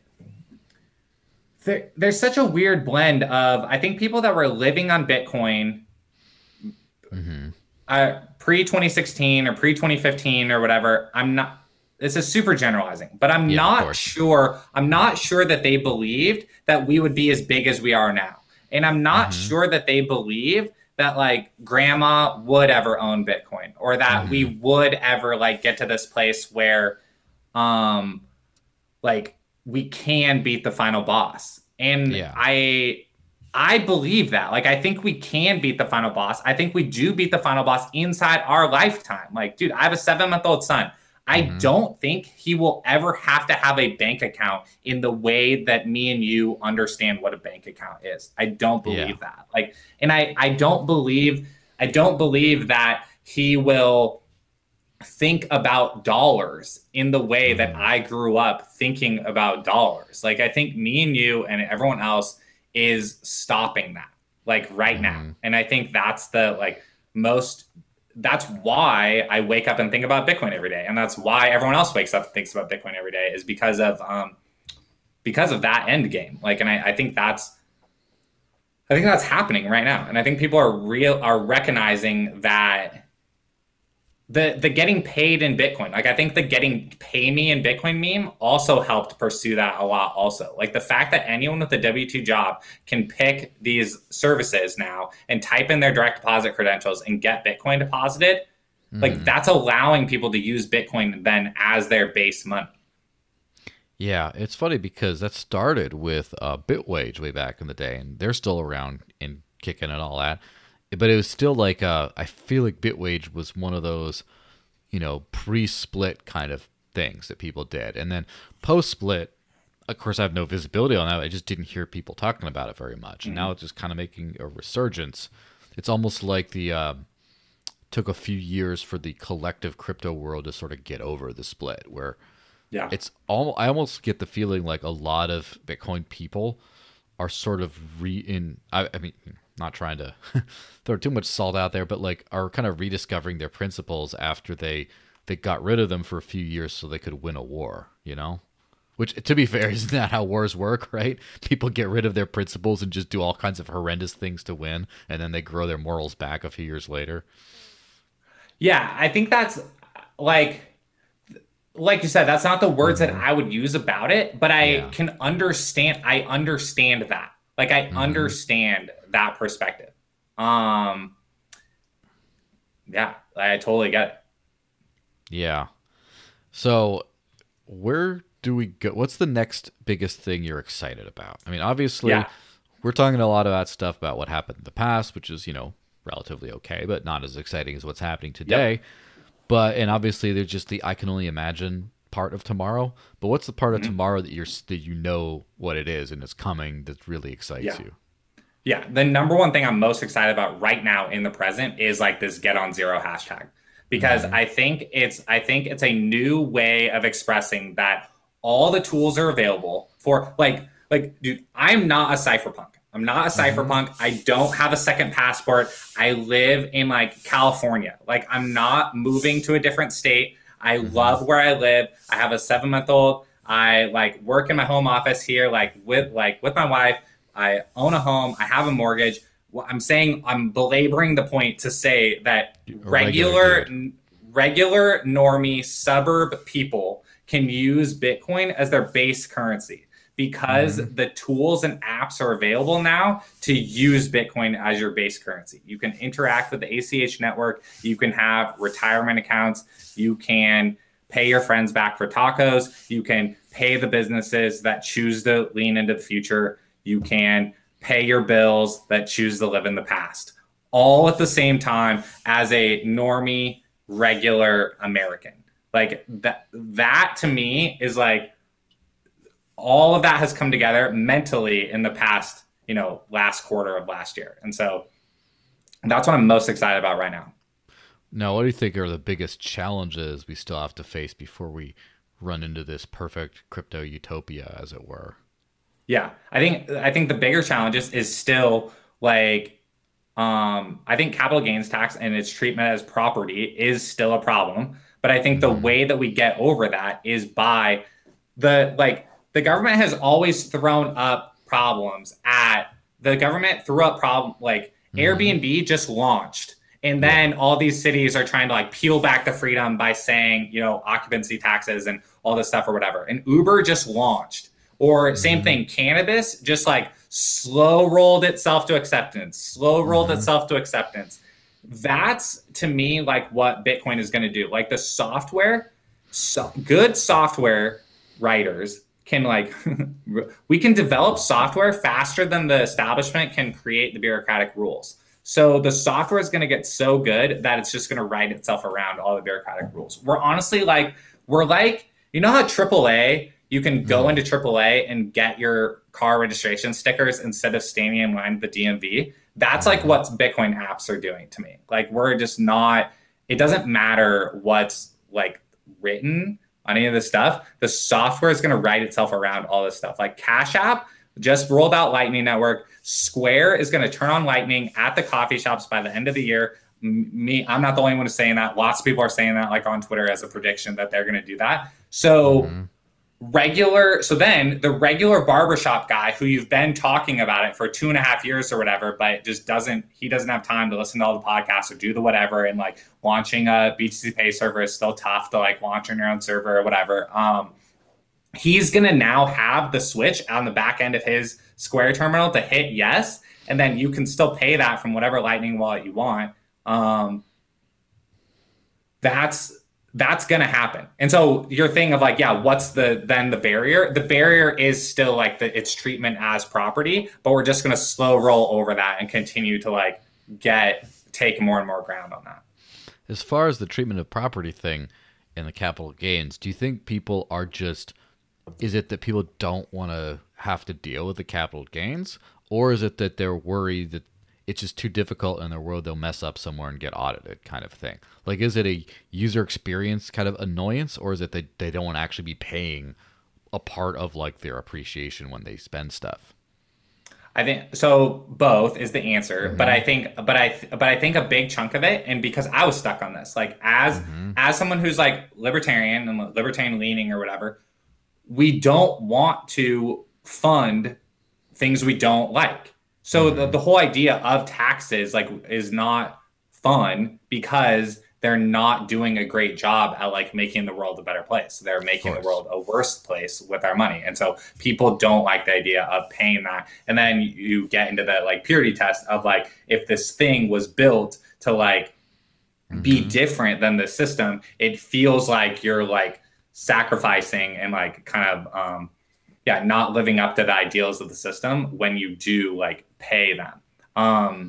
there, there's such a weird blend of, I think people that were living on Bitcoin Mm-hmm. uh, pre twenty sixteen or pre twenty fifteen or whatever. I'm not, this is super generalizing, but I'm Yeah, of not course. sure. I'm not sure that they believed that we would be as big as we are now. And I'm not Mm-hmm. sure that they believe that like grandma would ever own Bitcoin or that we Mm-hmm. would ever like get to this place where um like we can beat the final boss. And Yeah. I I believe that. Like, I think we can beat the final boss. I think we do beat the final boss inside our lifetime. Like, dude, I have a seven month old son. I Mm-hmm. don't think he will ever have to have a bank account in the way that me and you understand what a bank account is. I don't believe Yeah. that. Like, and I, I don't believe, I don't believe that he will think about dollars in the way that Mm-hmm. I grew up thinking about dollars. Like, I think me and you and everyone else is stopping that, like, right now. Mm-hmm. And I think that's the, like, most, that's why I wake up and think about Bitcoin every day. And that's why everyone else wakes up and thinks about Bitcoin every day, is because of, um, because of that end game. Like, and I, I think that's, I think that's happening right now. And I think people are real, are recognizing that the the getting paid in Bitcoin. Like, I think the getting pay me in Bitcoin meme also helped pursue that a lot also. Like, the fact that anyone with a W two job can pick these services now and type in their direct deposit credentials and get Bitcoin deposited, like, Mm-hmm. that's allowing people to use Bitcoin then as their base money. Yeah, it's funny because that started with uh, Bitwage way back in the day, and they're still around and kicking and all that. But it was still like uh, I feel like Bitwage was one of those, you know, pre-split kind of things that people did, and then post-split, of course, I have no visibility on that. I just didn't hear people talking about it very much, and Mm-hmm. now it's just kind of making a resurgence. It's almost like the uh, took a few years for the collective crypto world to sort of get over the split, where Yeah. it's all I almost get the feeling like a lot of Bitcoin people are sort of re in I, I mean not trying to throw too much salt out there, but like are kind of rediscovering their principles after they they got rid of them for a few years so they could win a war, you know? Which, to be fair, isn't that how wars work, right? People get rid of their principles and just do all kinds of horrendous things to win, and then they grow their morals back a few years later. Yeah, I think that's, like, like you said, that's not the words that Mm-hmm. I would use about it, but I Yeah. can understand, I understand that. Like, I Mm-hmm. understand that perspective. Um, yeah, I totally get it. Yeah. So, where do we go? What's the next biggest thing you're excited about? I mean, obviously, Yeah. we're talking a lot about stuff about what happened in the past, which is, you know, relatively okay, but not as exciting as what's happening today. But, and obviously, there's just the I can only imagine part of tomorrow. But what's the part of Mhm. tomorrow that you're that you know what it is and it's coming that really excites Yeah. you? Yeah, the number one thing I'm most excited about right now in the present is, like, this get on zero hashtag, because Mm-hmm. I think it's I think it's a new way of expressing that all the tools are available for, like like dude, I'm not a cypherpunk. I'm not a Mm-hmm. cypherpunk. I don't have a second passport. I live in, like, California. Like, I'm not moving to a different state. I Mm-hmm. love where I live. I have a seven month old. I, like, work in my home office here, like, with like with my wife. I own a home. I have a mortgage. Well, I'm saying, I'm belaboring the point to say that A regular regular, dude. n- regular normie suburb people can use Bitcoin as their base currency, because Mhm. the tools and apps are available now to use Bitcoin as your base currency. You can interact with the A C H network. You can have retirement accounts. You can pay your friends back for tacos. You can pay the businesses that choose to lean into the future. You can pay your bills that choose to live in the past, all at the same time as a normie, regular American. Like, that, that to me is like, all of that has come together mentally in the past, you know, last quarter of last year. And so that's what I'm most excited about right now. Now, what do you think are the biggest challenges we still have to face before we run into this perfect crypto utopia, as it were? Yeah, I think I think the bigger challenges is still, like, um, I think capital gains tax and its treatment as property is still a problem. But I think the Mm-hmm. way that we get over that is by the like the government has always thrown up problems at the government threw up problem like Mm-hmm. Airbnb just launched. And Yeah. then all these cities are trying to, like, peel back the freedom by saying, you know, occupancy taxes and all this stuff or whatever. And Uber just launched. Or same Mhm. thing, cannabis just, like, slow rolled itself to acceptance, slow rolled Mhm. itself to acceptance. That's, to me, like, what Bitcoin is going to do. Like, the software, so good software writers can like we can develop software faster than the establishment can create the bureaucratic rules. So the software is going to get so good that it's just going to write itself around all the bureaucratic rules. We're honestly like, we're like, you know how triple A, you can go into triple A and get your car registration stickers instead of standing in line at the D M V? That's like what Bitcoin apps are doing to me. Like we're just not, it doesn't matter what's like written on any of this stuff. The software is going to write itself around all this stuff. Like Cash App just rolled out Lightning Network. Square is going to turn on Lightning at the coffee shops by the end of the year. Me, I'm not the only one who's saying that. Lots of people are saying that, like on Twitter, as a prediction that they're going to do that. So mm-hmm. regular, so then the regular barbershop guy who you've been talking about it for two and a half years or whatever, but just doesn't, he doesn't have time to listen to all the podcasts or do the whatever. And like launching a B T C Pay server is still tough to like launch on your own server or whatever. Um, he's going to now have the switch on the back end of his Square terminal to hit yes. And then you can still pay that from whatever Lightning wallet you want. Um, that's, that's going to happen. And so your thing of like, yeah, what's the, then the barrier? The barrier is still like the, its treatment as property, but we're just going to slow roll over that and continue to like get, take more and more ground on that. As far as the treatment of property thing and the capital gains, do you think people are just, is it that people don't want to have to deal with the capital gains, or is it that they're worried that it's just too difficult in their world, they'll mess up somewhere and get audited kind of thing? Like, is it a user experience kind of annoyance, or is it that they don't want to actually be paying a part of like their appreciation when they spend stuff? I think so. Both is the answer, mm-hmm. but I think, but I, but I think a big chunk of it, and because I was stuck on this, like as mm-hmm. as someone who's like libertarian and libertarian leaning or whatever, we don't want to fund things we don't like. So mm-hmm. the, the whole idea of taxes like is not fun because they're not doing a great job at like making the world a better place. They're making the world a worse place with our money. And so people don't like the idea of paying that. And then you get into that like purity test of like, if this thing was built to like mm-hmm. be different than the system, it feels like you're like sacrificing and like kind of, um, yeah, not living up to the ideals of the system when you do like pay them. Um,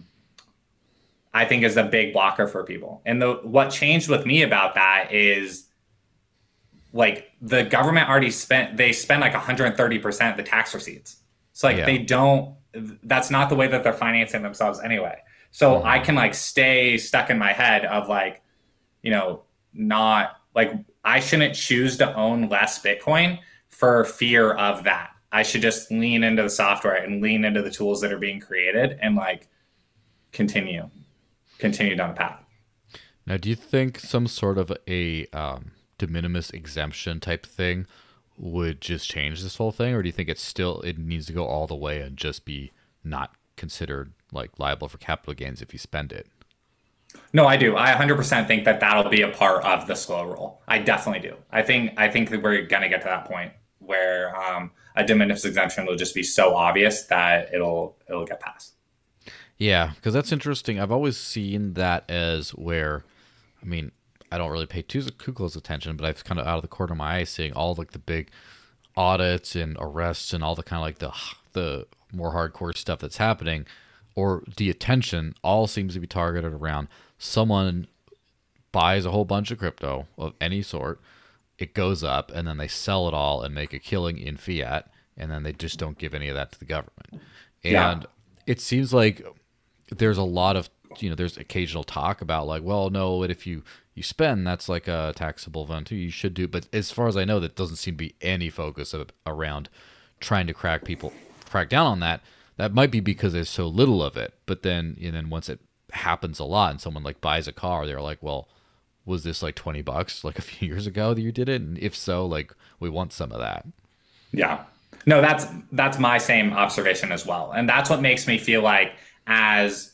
I think is a big blocker for people. And the what changed with me about that is like the government already spent, they spend like one hundred thirty percent of the tax receipts. So like yeah. they don't, that's not the way that they're financing themselves anyway. So mm-hmm. I can like stay stuck in my head of like, you know, not like I shouldn't choose to own less Bitcoin for fear of that. I should just lean into the software and lean into the tools that are being created and like continue, continue down the path. Now, do you think some sort of a um, de minimis exemption type thing would just change this whole thing? Or do you think it's still, it needs to go all the way and just be not considered like liable for capital gains if you spend it? No, I do. I one hundred percent think that that'll be a part of the slow roll. I definitely do. I think I think that we're going to get to that point where um, a de minimis exemption will just be so obvious that it'll it'll get passed. Yeah, because that's interesting. I've always seen that as where, I mean, I don't really pay too, too close attention, but I've kind of out of the corner of my eye seeing all like the big audits and arrests and all the kind of like the the more hardcore stuff that's happening, or the attention all seems to be targeted around someone buys a whole bunch of crypto of any sort, it goes up, and then they sell it all and make a killing in fiat, and then they just don't give any of that to the government. And yeah. it seems like there's a lot of, you know, there's occasional talk about like, well, no, but if you, you spend, that's like a taxable event too, you should do. But as far as I know, that doesn't seem to be any focus of, around trying to crack people, crack down on that. That might be because there's so little of it. But then, and then once it happens a lot and someone like buys a car, they're like, well, was this like twenty bucks like a few years ago that you did it? And if so, like, we want some of that. Yeah. No, that's, that's my same observation as well. And that's what makes me feel like as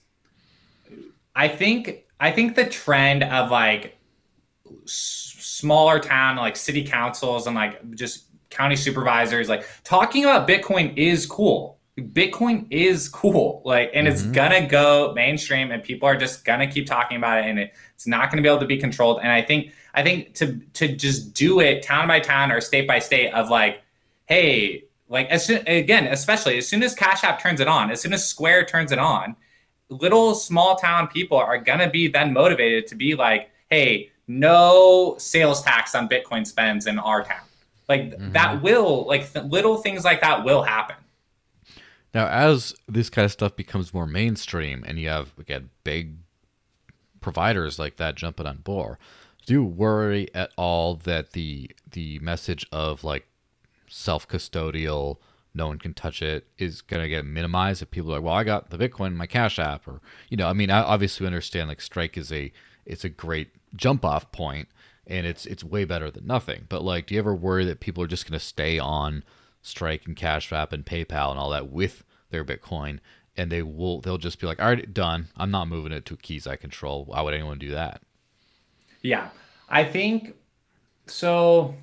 I think, I think the trend of like s- smaller town, like city councils and like just county supervisors, like talking about Bitcoin is cool. Bitcoin is cool, like, and mm-hmm. it's gonna go mainstream, and people are just gonna keep talking about it, and it, it's not gonna be able to be controlled. And I think, I think to to just do it town by town or state by state of like, hey, like as soon, again, especially as soon as Cash App turns it on, as soon as Square turns it on, little small town people are gonna be then motivated to be like, hey, no sales tax on Bitcoin spends in our town. Like Mm-hmm. that will like th- little things like that will happen. Now, as this kind of stuff becomes more mainstream, and you have again big providers like that jumping on board, do you worry at all that the the message of like self-custodial, no one can touch it, is going to get minimized? If people are like, well, I got the Bitcoin in my Cash App, or you know, I mean, I obviously understand like Strike is a it's a great jump off point, and it's it's way better than nothing. But like, do you ever worry that people are just going to stay on Strike and Cash App and PayPal and all that with their Bitcoin, and they will they'll just be like, all right, done. I'm not moving it to keys I control. Why would anyone do that? Yeah, I think so.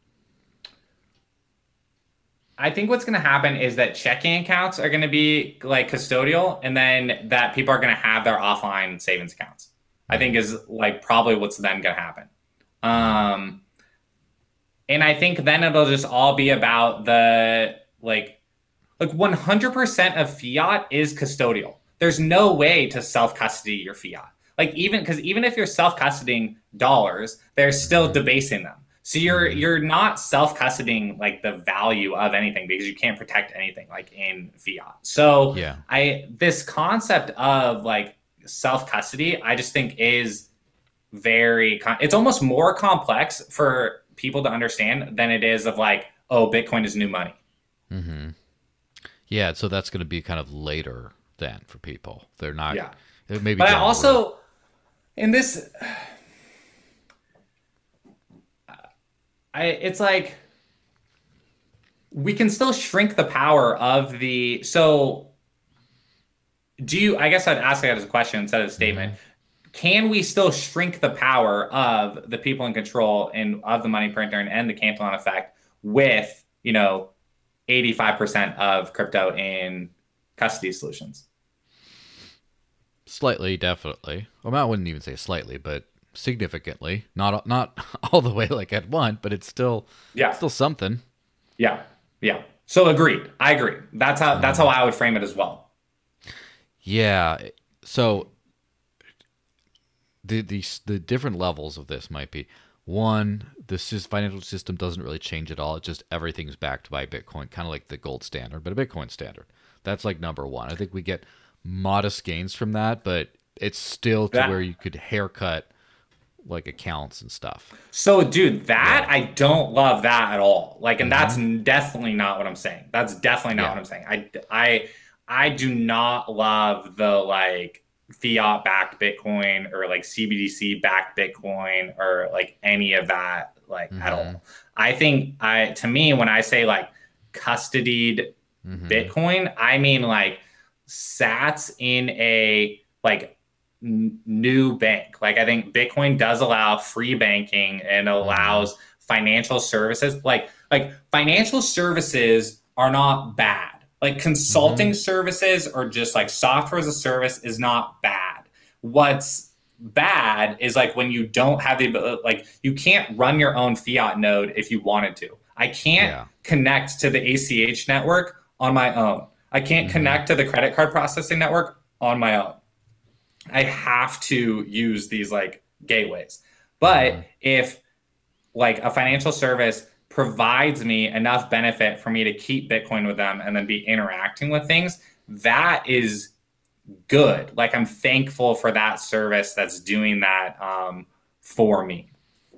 I think what's going to happen is that checking accounts are going to be like custodial, and then that people are going to have their offline savings accounts. I think is like probably what's then going to happen. Um, and I think then it'll just all be about the like like one hundred percent of fiat is custodial. There's no way to self custody your fiat. Like even because even if you're self custodying dollars, they're still debasing them. So you're you're not self custodying like the value of anything because you can't protect anything like in fiat. So Yeah. I this concept of like self custody, I just think is very it's almost more complex for people to understand than it is of like, oh, Bitcoin is new money. Mm-hmm. Yeah, so that's going to be kind of later then for people. They're not. Yeah. Maybe. But I down the road. also in this I it's like we can still shrink the power of the so do you I guess I'd ask that as a question instead of a statement. Can we still shrink the power of the people in control and of the money printer and, and the Cantillon effect with, you know, eighty-five percent of crypto in custody solutions? Slightly, definitely. Well, I wouldn't even say slightly, but significantly. Not not all the way like at one, but it's still Yeah. still something. Yeah. Yeah. So agreed. I agree. That's how that's how I would frame it as well. Yeah. So the the the different levels of this might be one, the sys- financial system doesn't really change at all. It's just everything's backed by Bitcoin, kind of like the gold standard, but a Bitcoin standard. That's like number one. I think we get modest gains from that, but it's still to That- where you could haircut like accounts and stuff. So, dude, that I don't love that at all. Like, and that's definitely not what I'm saying. That's definitely not Yeah. what I'm saying. I, I, I do not love the like fiat backed Bitcoin or like C B D C backed Bitcoin or like any of that like at all. I think I to me when I say like custodied Bitcoin, I mean like sats in a like n- new bank. Like I think Bitcoin does allow free banking and allows financial services. Like like financial services are not bad. Like consulting services or just like software as a service is not bad. What's bad is like when you don't have the ability, like you can't run your own fiat node if you wanted to. I can't Yeah. connect to the A C H network on my own. I can't connect to the credit card processing network on my own. I have to use these like gateways. But if like a financial service provides me enough benefit for me to keep Bitcoin with them and then be interacting with things, that is good. Like I'm thankful for that service that's doing that um, for me.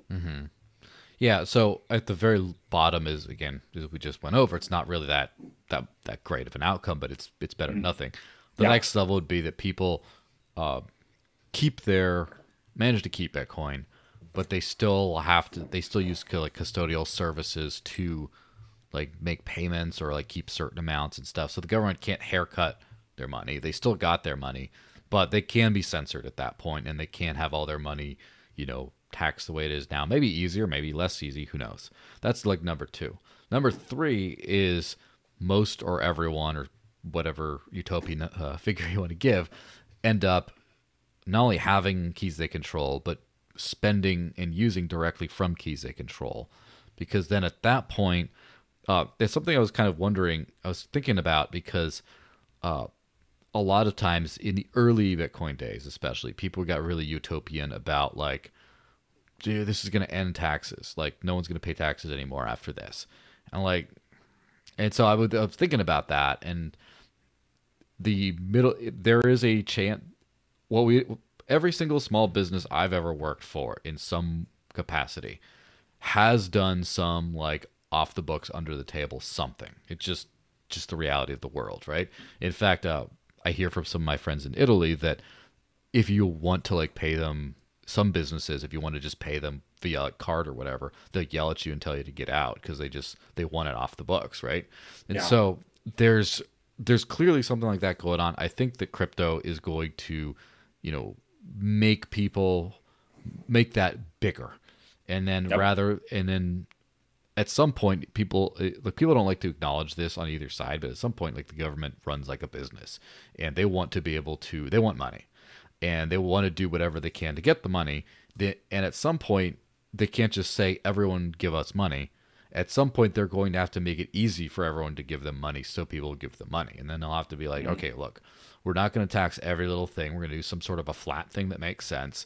Yeah, so at the very bottom is again, as we just went over, it's not really that that that great of an outcome, but it's it's better than nothing. The Yeah. next level would be that people uh, keep their manage to keep Bitcoin, but they still have to they still use like custodial services to like make payments or like keep certain amounts and stuff. So the government can't haircut their money. They still got their money, but they can be censored at that point, and they can't have all their money, you know, taxed the way it is now. Maybe easier, maybe less easy. Who knows? That's like number two. Number three is most or everyone or whatever utopian uh, figure you want to give end up not only having keys they control, but spending and using directly from keys they control. Because then at that point, uh, it's something I was kind of wondering, I was thinking about because uh, a lot of times in the early Bitcoin days, especially, people got really utopian about like, dude, this is going to end taxes. Like, no one's going to pay taxes anymore after this. And like, and so I, would, I was thinking about that, and the middle, there is a chance. What we every single small business I've ever worked for in some capacity has done some like off the books, under the table something. It's just just the reality of the world, right? In fact, uh, I hear from some of my friends in Italy that if you want to like pay them, some businesses, if you want to just pay them via like card or whatever, they'll yell at you and tell you to get out because they just they want it off the books, right? And yeah. so there's there's clearly something like that going on. I think that crypto is going to, you know, make people make that bigger, and then yep. rather and then at some point people like people don't like to acknowledge this on either side, but at some point like the government runs like a business, and they want to be able to they want money, and they want to do whatever they can to get the money. They, and at some point they can't just say everyone give us money. At some point they're going to have to make it easy for everyone to give them money, so people will give them money, and then they'll have to be like, mm-hmm. okay, look, we're not going to tax every little thing. We're going to do some sort of a flat thing that makes sense.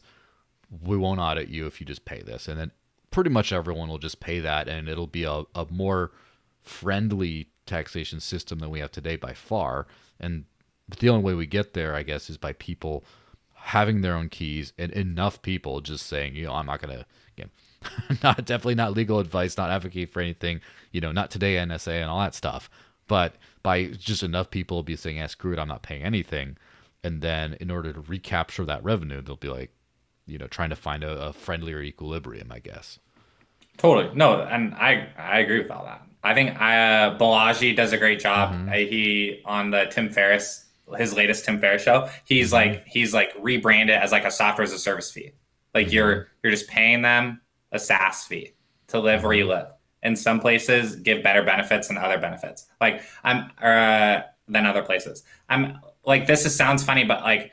We won't audit you if you just pay this. And then pretty much everyone will just pay that, and it'll be a, a more friendly taxation system than we have today by far. And the only way we get there, I guess, is by people having their own keys and enough people just saying, you know, I'm not going to, again, not definitely not legal advice, not advocate for anything, you know, not today N S A and all that stuff. But by just enough people be saying, yeah, screw it, I'm not paying anything. And then in order to recapture that revenue, they'll be like, you know, trying to find a, a friendlier equilibrium, I guess. Totally. No, and I I agree with all that. I think uh, Balaji does a great job. Mm-hmm. Uh, he, on the Tim Ferriss, his latest Tim Ferriss show, he's mm-hmm. like, he's like rebranded as like a software as a service fee. Like mm-hmm. you're, you're just paying them a SaaS fee to live mm-hmm. where you live. And some places give better benefits than other benefits, like I'm uh, than other places. I'm like, this is, sounds funny, but like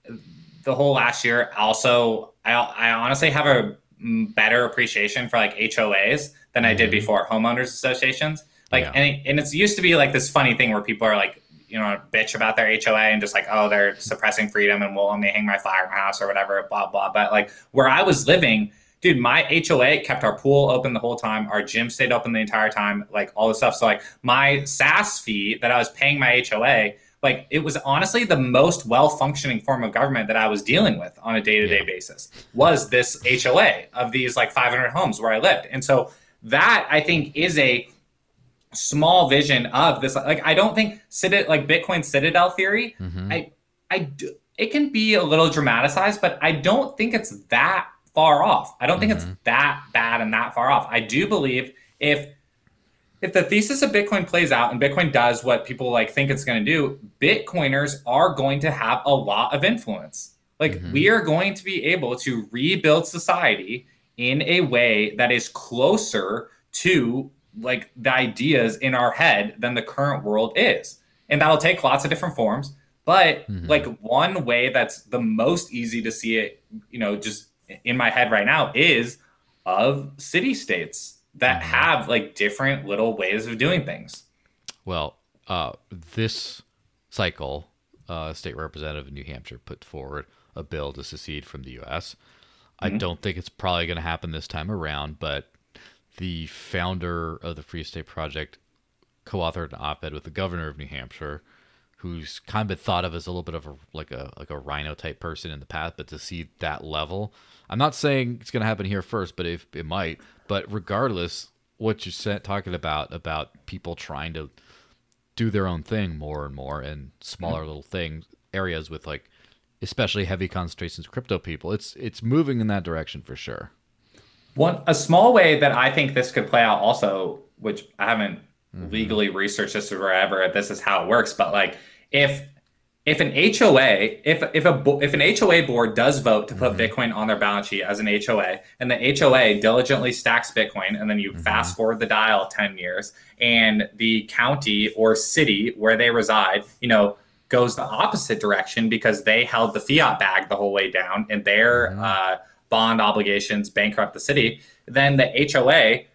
the whole last year, also, I I honestly have a better appreciation for like H O As than mm-hmm. I did before, homeowners associations. Like, yeah. and it, and it's used to be like this funny thing where people are like, you know, bitch about their H O A and just like, oh, they're suppressing freedom and will only hang my flag in my house or whatever, blah blah. But like where I was living, dude, my H O A kept our pool open the whole time. Our gym stayed open the entire time, like all this stuff. So like my SaaS fee that I was paying my H O A, like it was honestly the most well-functioning form of government that I was dealing with on a day-to-day yeah. basis was this H O A of these like five hundred homes where I lived. And so that I think is a small vision of this. Like, I don't think Citad- like Bitcoin Citadel theory, mm-hmm. I, I do, it can be a little dramatized, but I don't think it's that far off. I don't think mm-hmm. it's that bad and that far off. I do believe if if the thesis of Bitcoin plays out and Bitcoin does what people like think it's going to do, Bitcoiners are going to have a lot of influence. Like mm-hmm. we are going to be able to rebuild society in a way that is closer to like the ideas in our head than the current world is. And that'll take lots of different forms. But mm-hmm. like one way that's the most easy to see it, you know, just in my head right now is of city states that mm-hmm. have like different little ways of doing things. Well, uh, this cycle, uh, state representative in New Hampshire put forward a bill to secede from the U S. Mm-hmm. I don't think it's probably going to happen this time around, but the founder of the Free State Project co-authored an op-ed with the governor of New Hampshire, who's kind of been thought of as a little bit of a like a like a rhino type person in the past, but to see that level, I'm not saying it's going to happen here first, but if it might. But regardless, what you're talking about about people trying to do their own thing more and more in smaller mm-hmm. little things areas with like especially heavy concentrations of crypto people, it's it's moving in that direction for sure. One a small way that I think this could play out also, which I haven't mm-hmm. legally researched this or wherever this is how it works, but like if if an H O A, if if a if an H O A board does vote to put mm-hmm. Bitcoin on their balance sheet as an H O A, and the H O A diligently stacks Bitcoin, and then you mm-hmm. fast forward the dial ten years, and the county or city where they reside, you know, goes the opposite direction because they held the fiat bag the whole way down, and their mm-hmm. uh, bond obligations bankrupt the city, then the H O A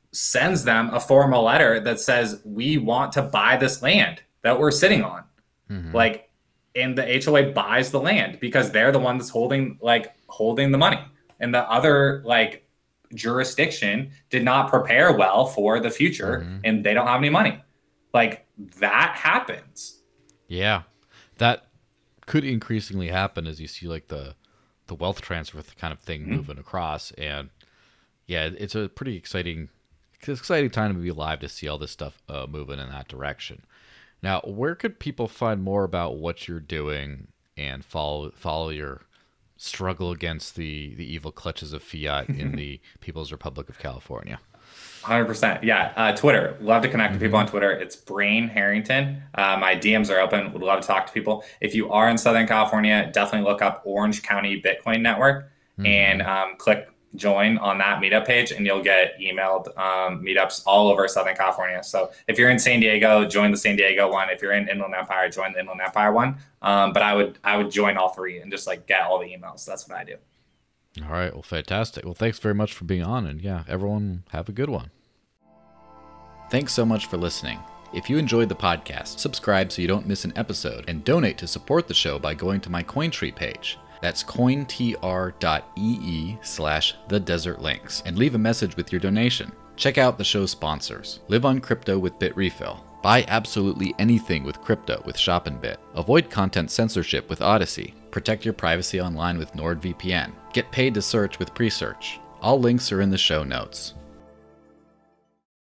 sends them a formal letter that says, we want to buy this land that we're sitting on. Mm-hmm. Like, and the H O A buys the land because they're the one that's holding, like, holding the money. And the other, like, jurisdiction did not prepare well for the future, mm-hmm. and they don't have any money. Like, that happens. Yeah. That could increasingly happen as you see, like, the the wealth transfer kind of thing mm-hmm. moving across. And yeah, it's a pretty exciting, it's an exciting time to be alive to see all this stuff uh, moving in that direction. Now, where could people find more about what you're doing and follow follow your struggle against the, the evil clutches of fiat in the People's Republic of California? one hundred percent. Yeah. Uh, Twitter. Love to connect with people on Twitter. It's Brain Harrington. Uh, my D Ms are open. Would love to talk to people. If you are in Southern California, definitely look up Orange County Bitcoin Network mm-hmm. and um, click join on that meetup page, and you'll get emailed um, meetups all over Southern California. So if you're in San Diego, join the San Diego one. If you're in Inland Empire, join the Inland Empire one. Um, but I would I would join all three and just like get all the emails. That's what I do. All right. Well, fantastic. Well, thanks very much for being on. And yeah, everyone have a good one. Thanks so much for listening. If you enjoyed the podcast, subscribe so you don't miss an episode, and donate to support the show by going to my Cointree page. That's cointr.ee slash the desert links, and leave a message with your donation. Check out the show's sponsors. Live on crypto with BitRefill. Buy absolutely anything with crypto with Shop'nBit. Avoid content censorship with Odyssey. Protect your privacy online with NordVPN. Get paid to search with Presearch. All links are in the show notes.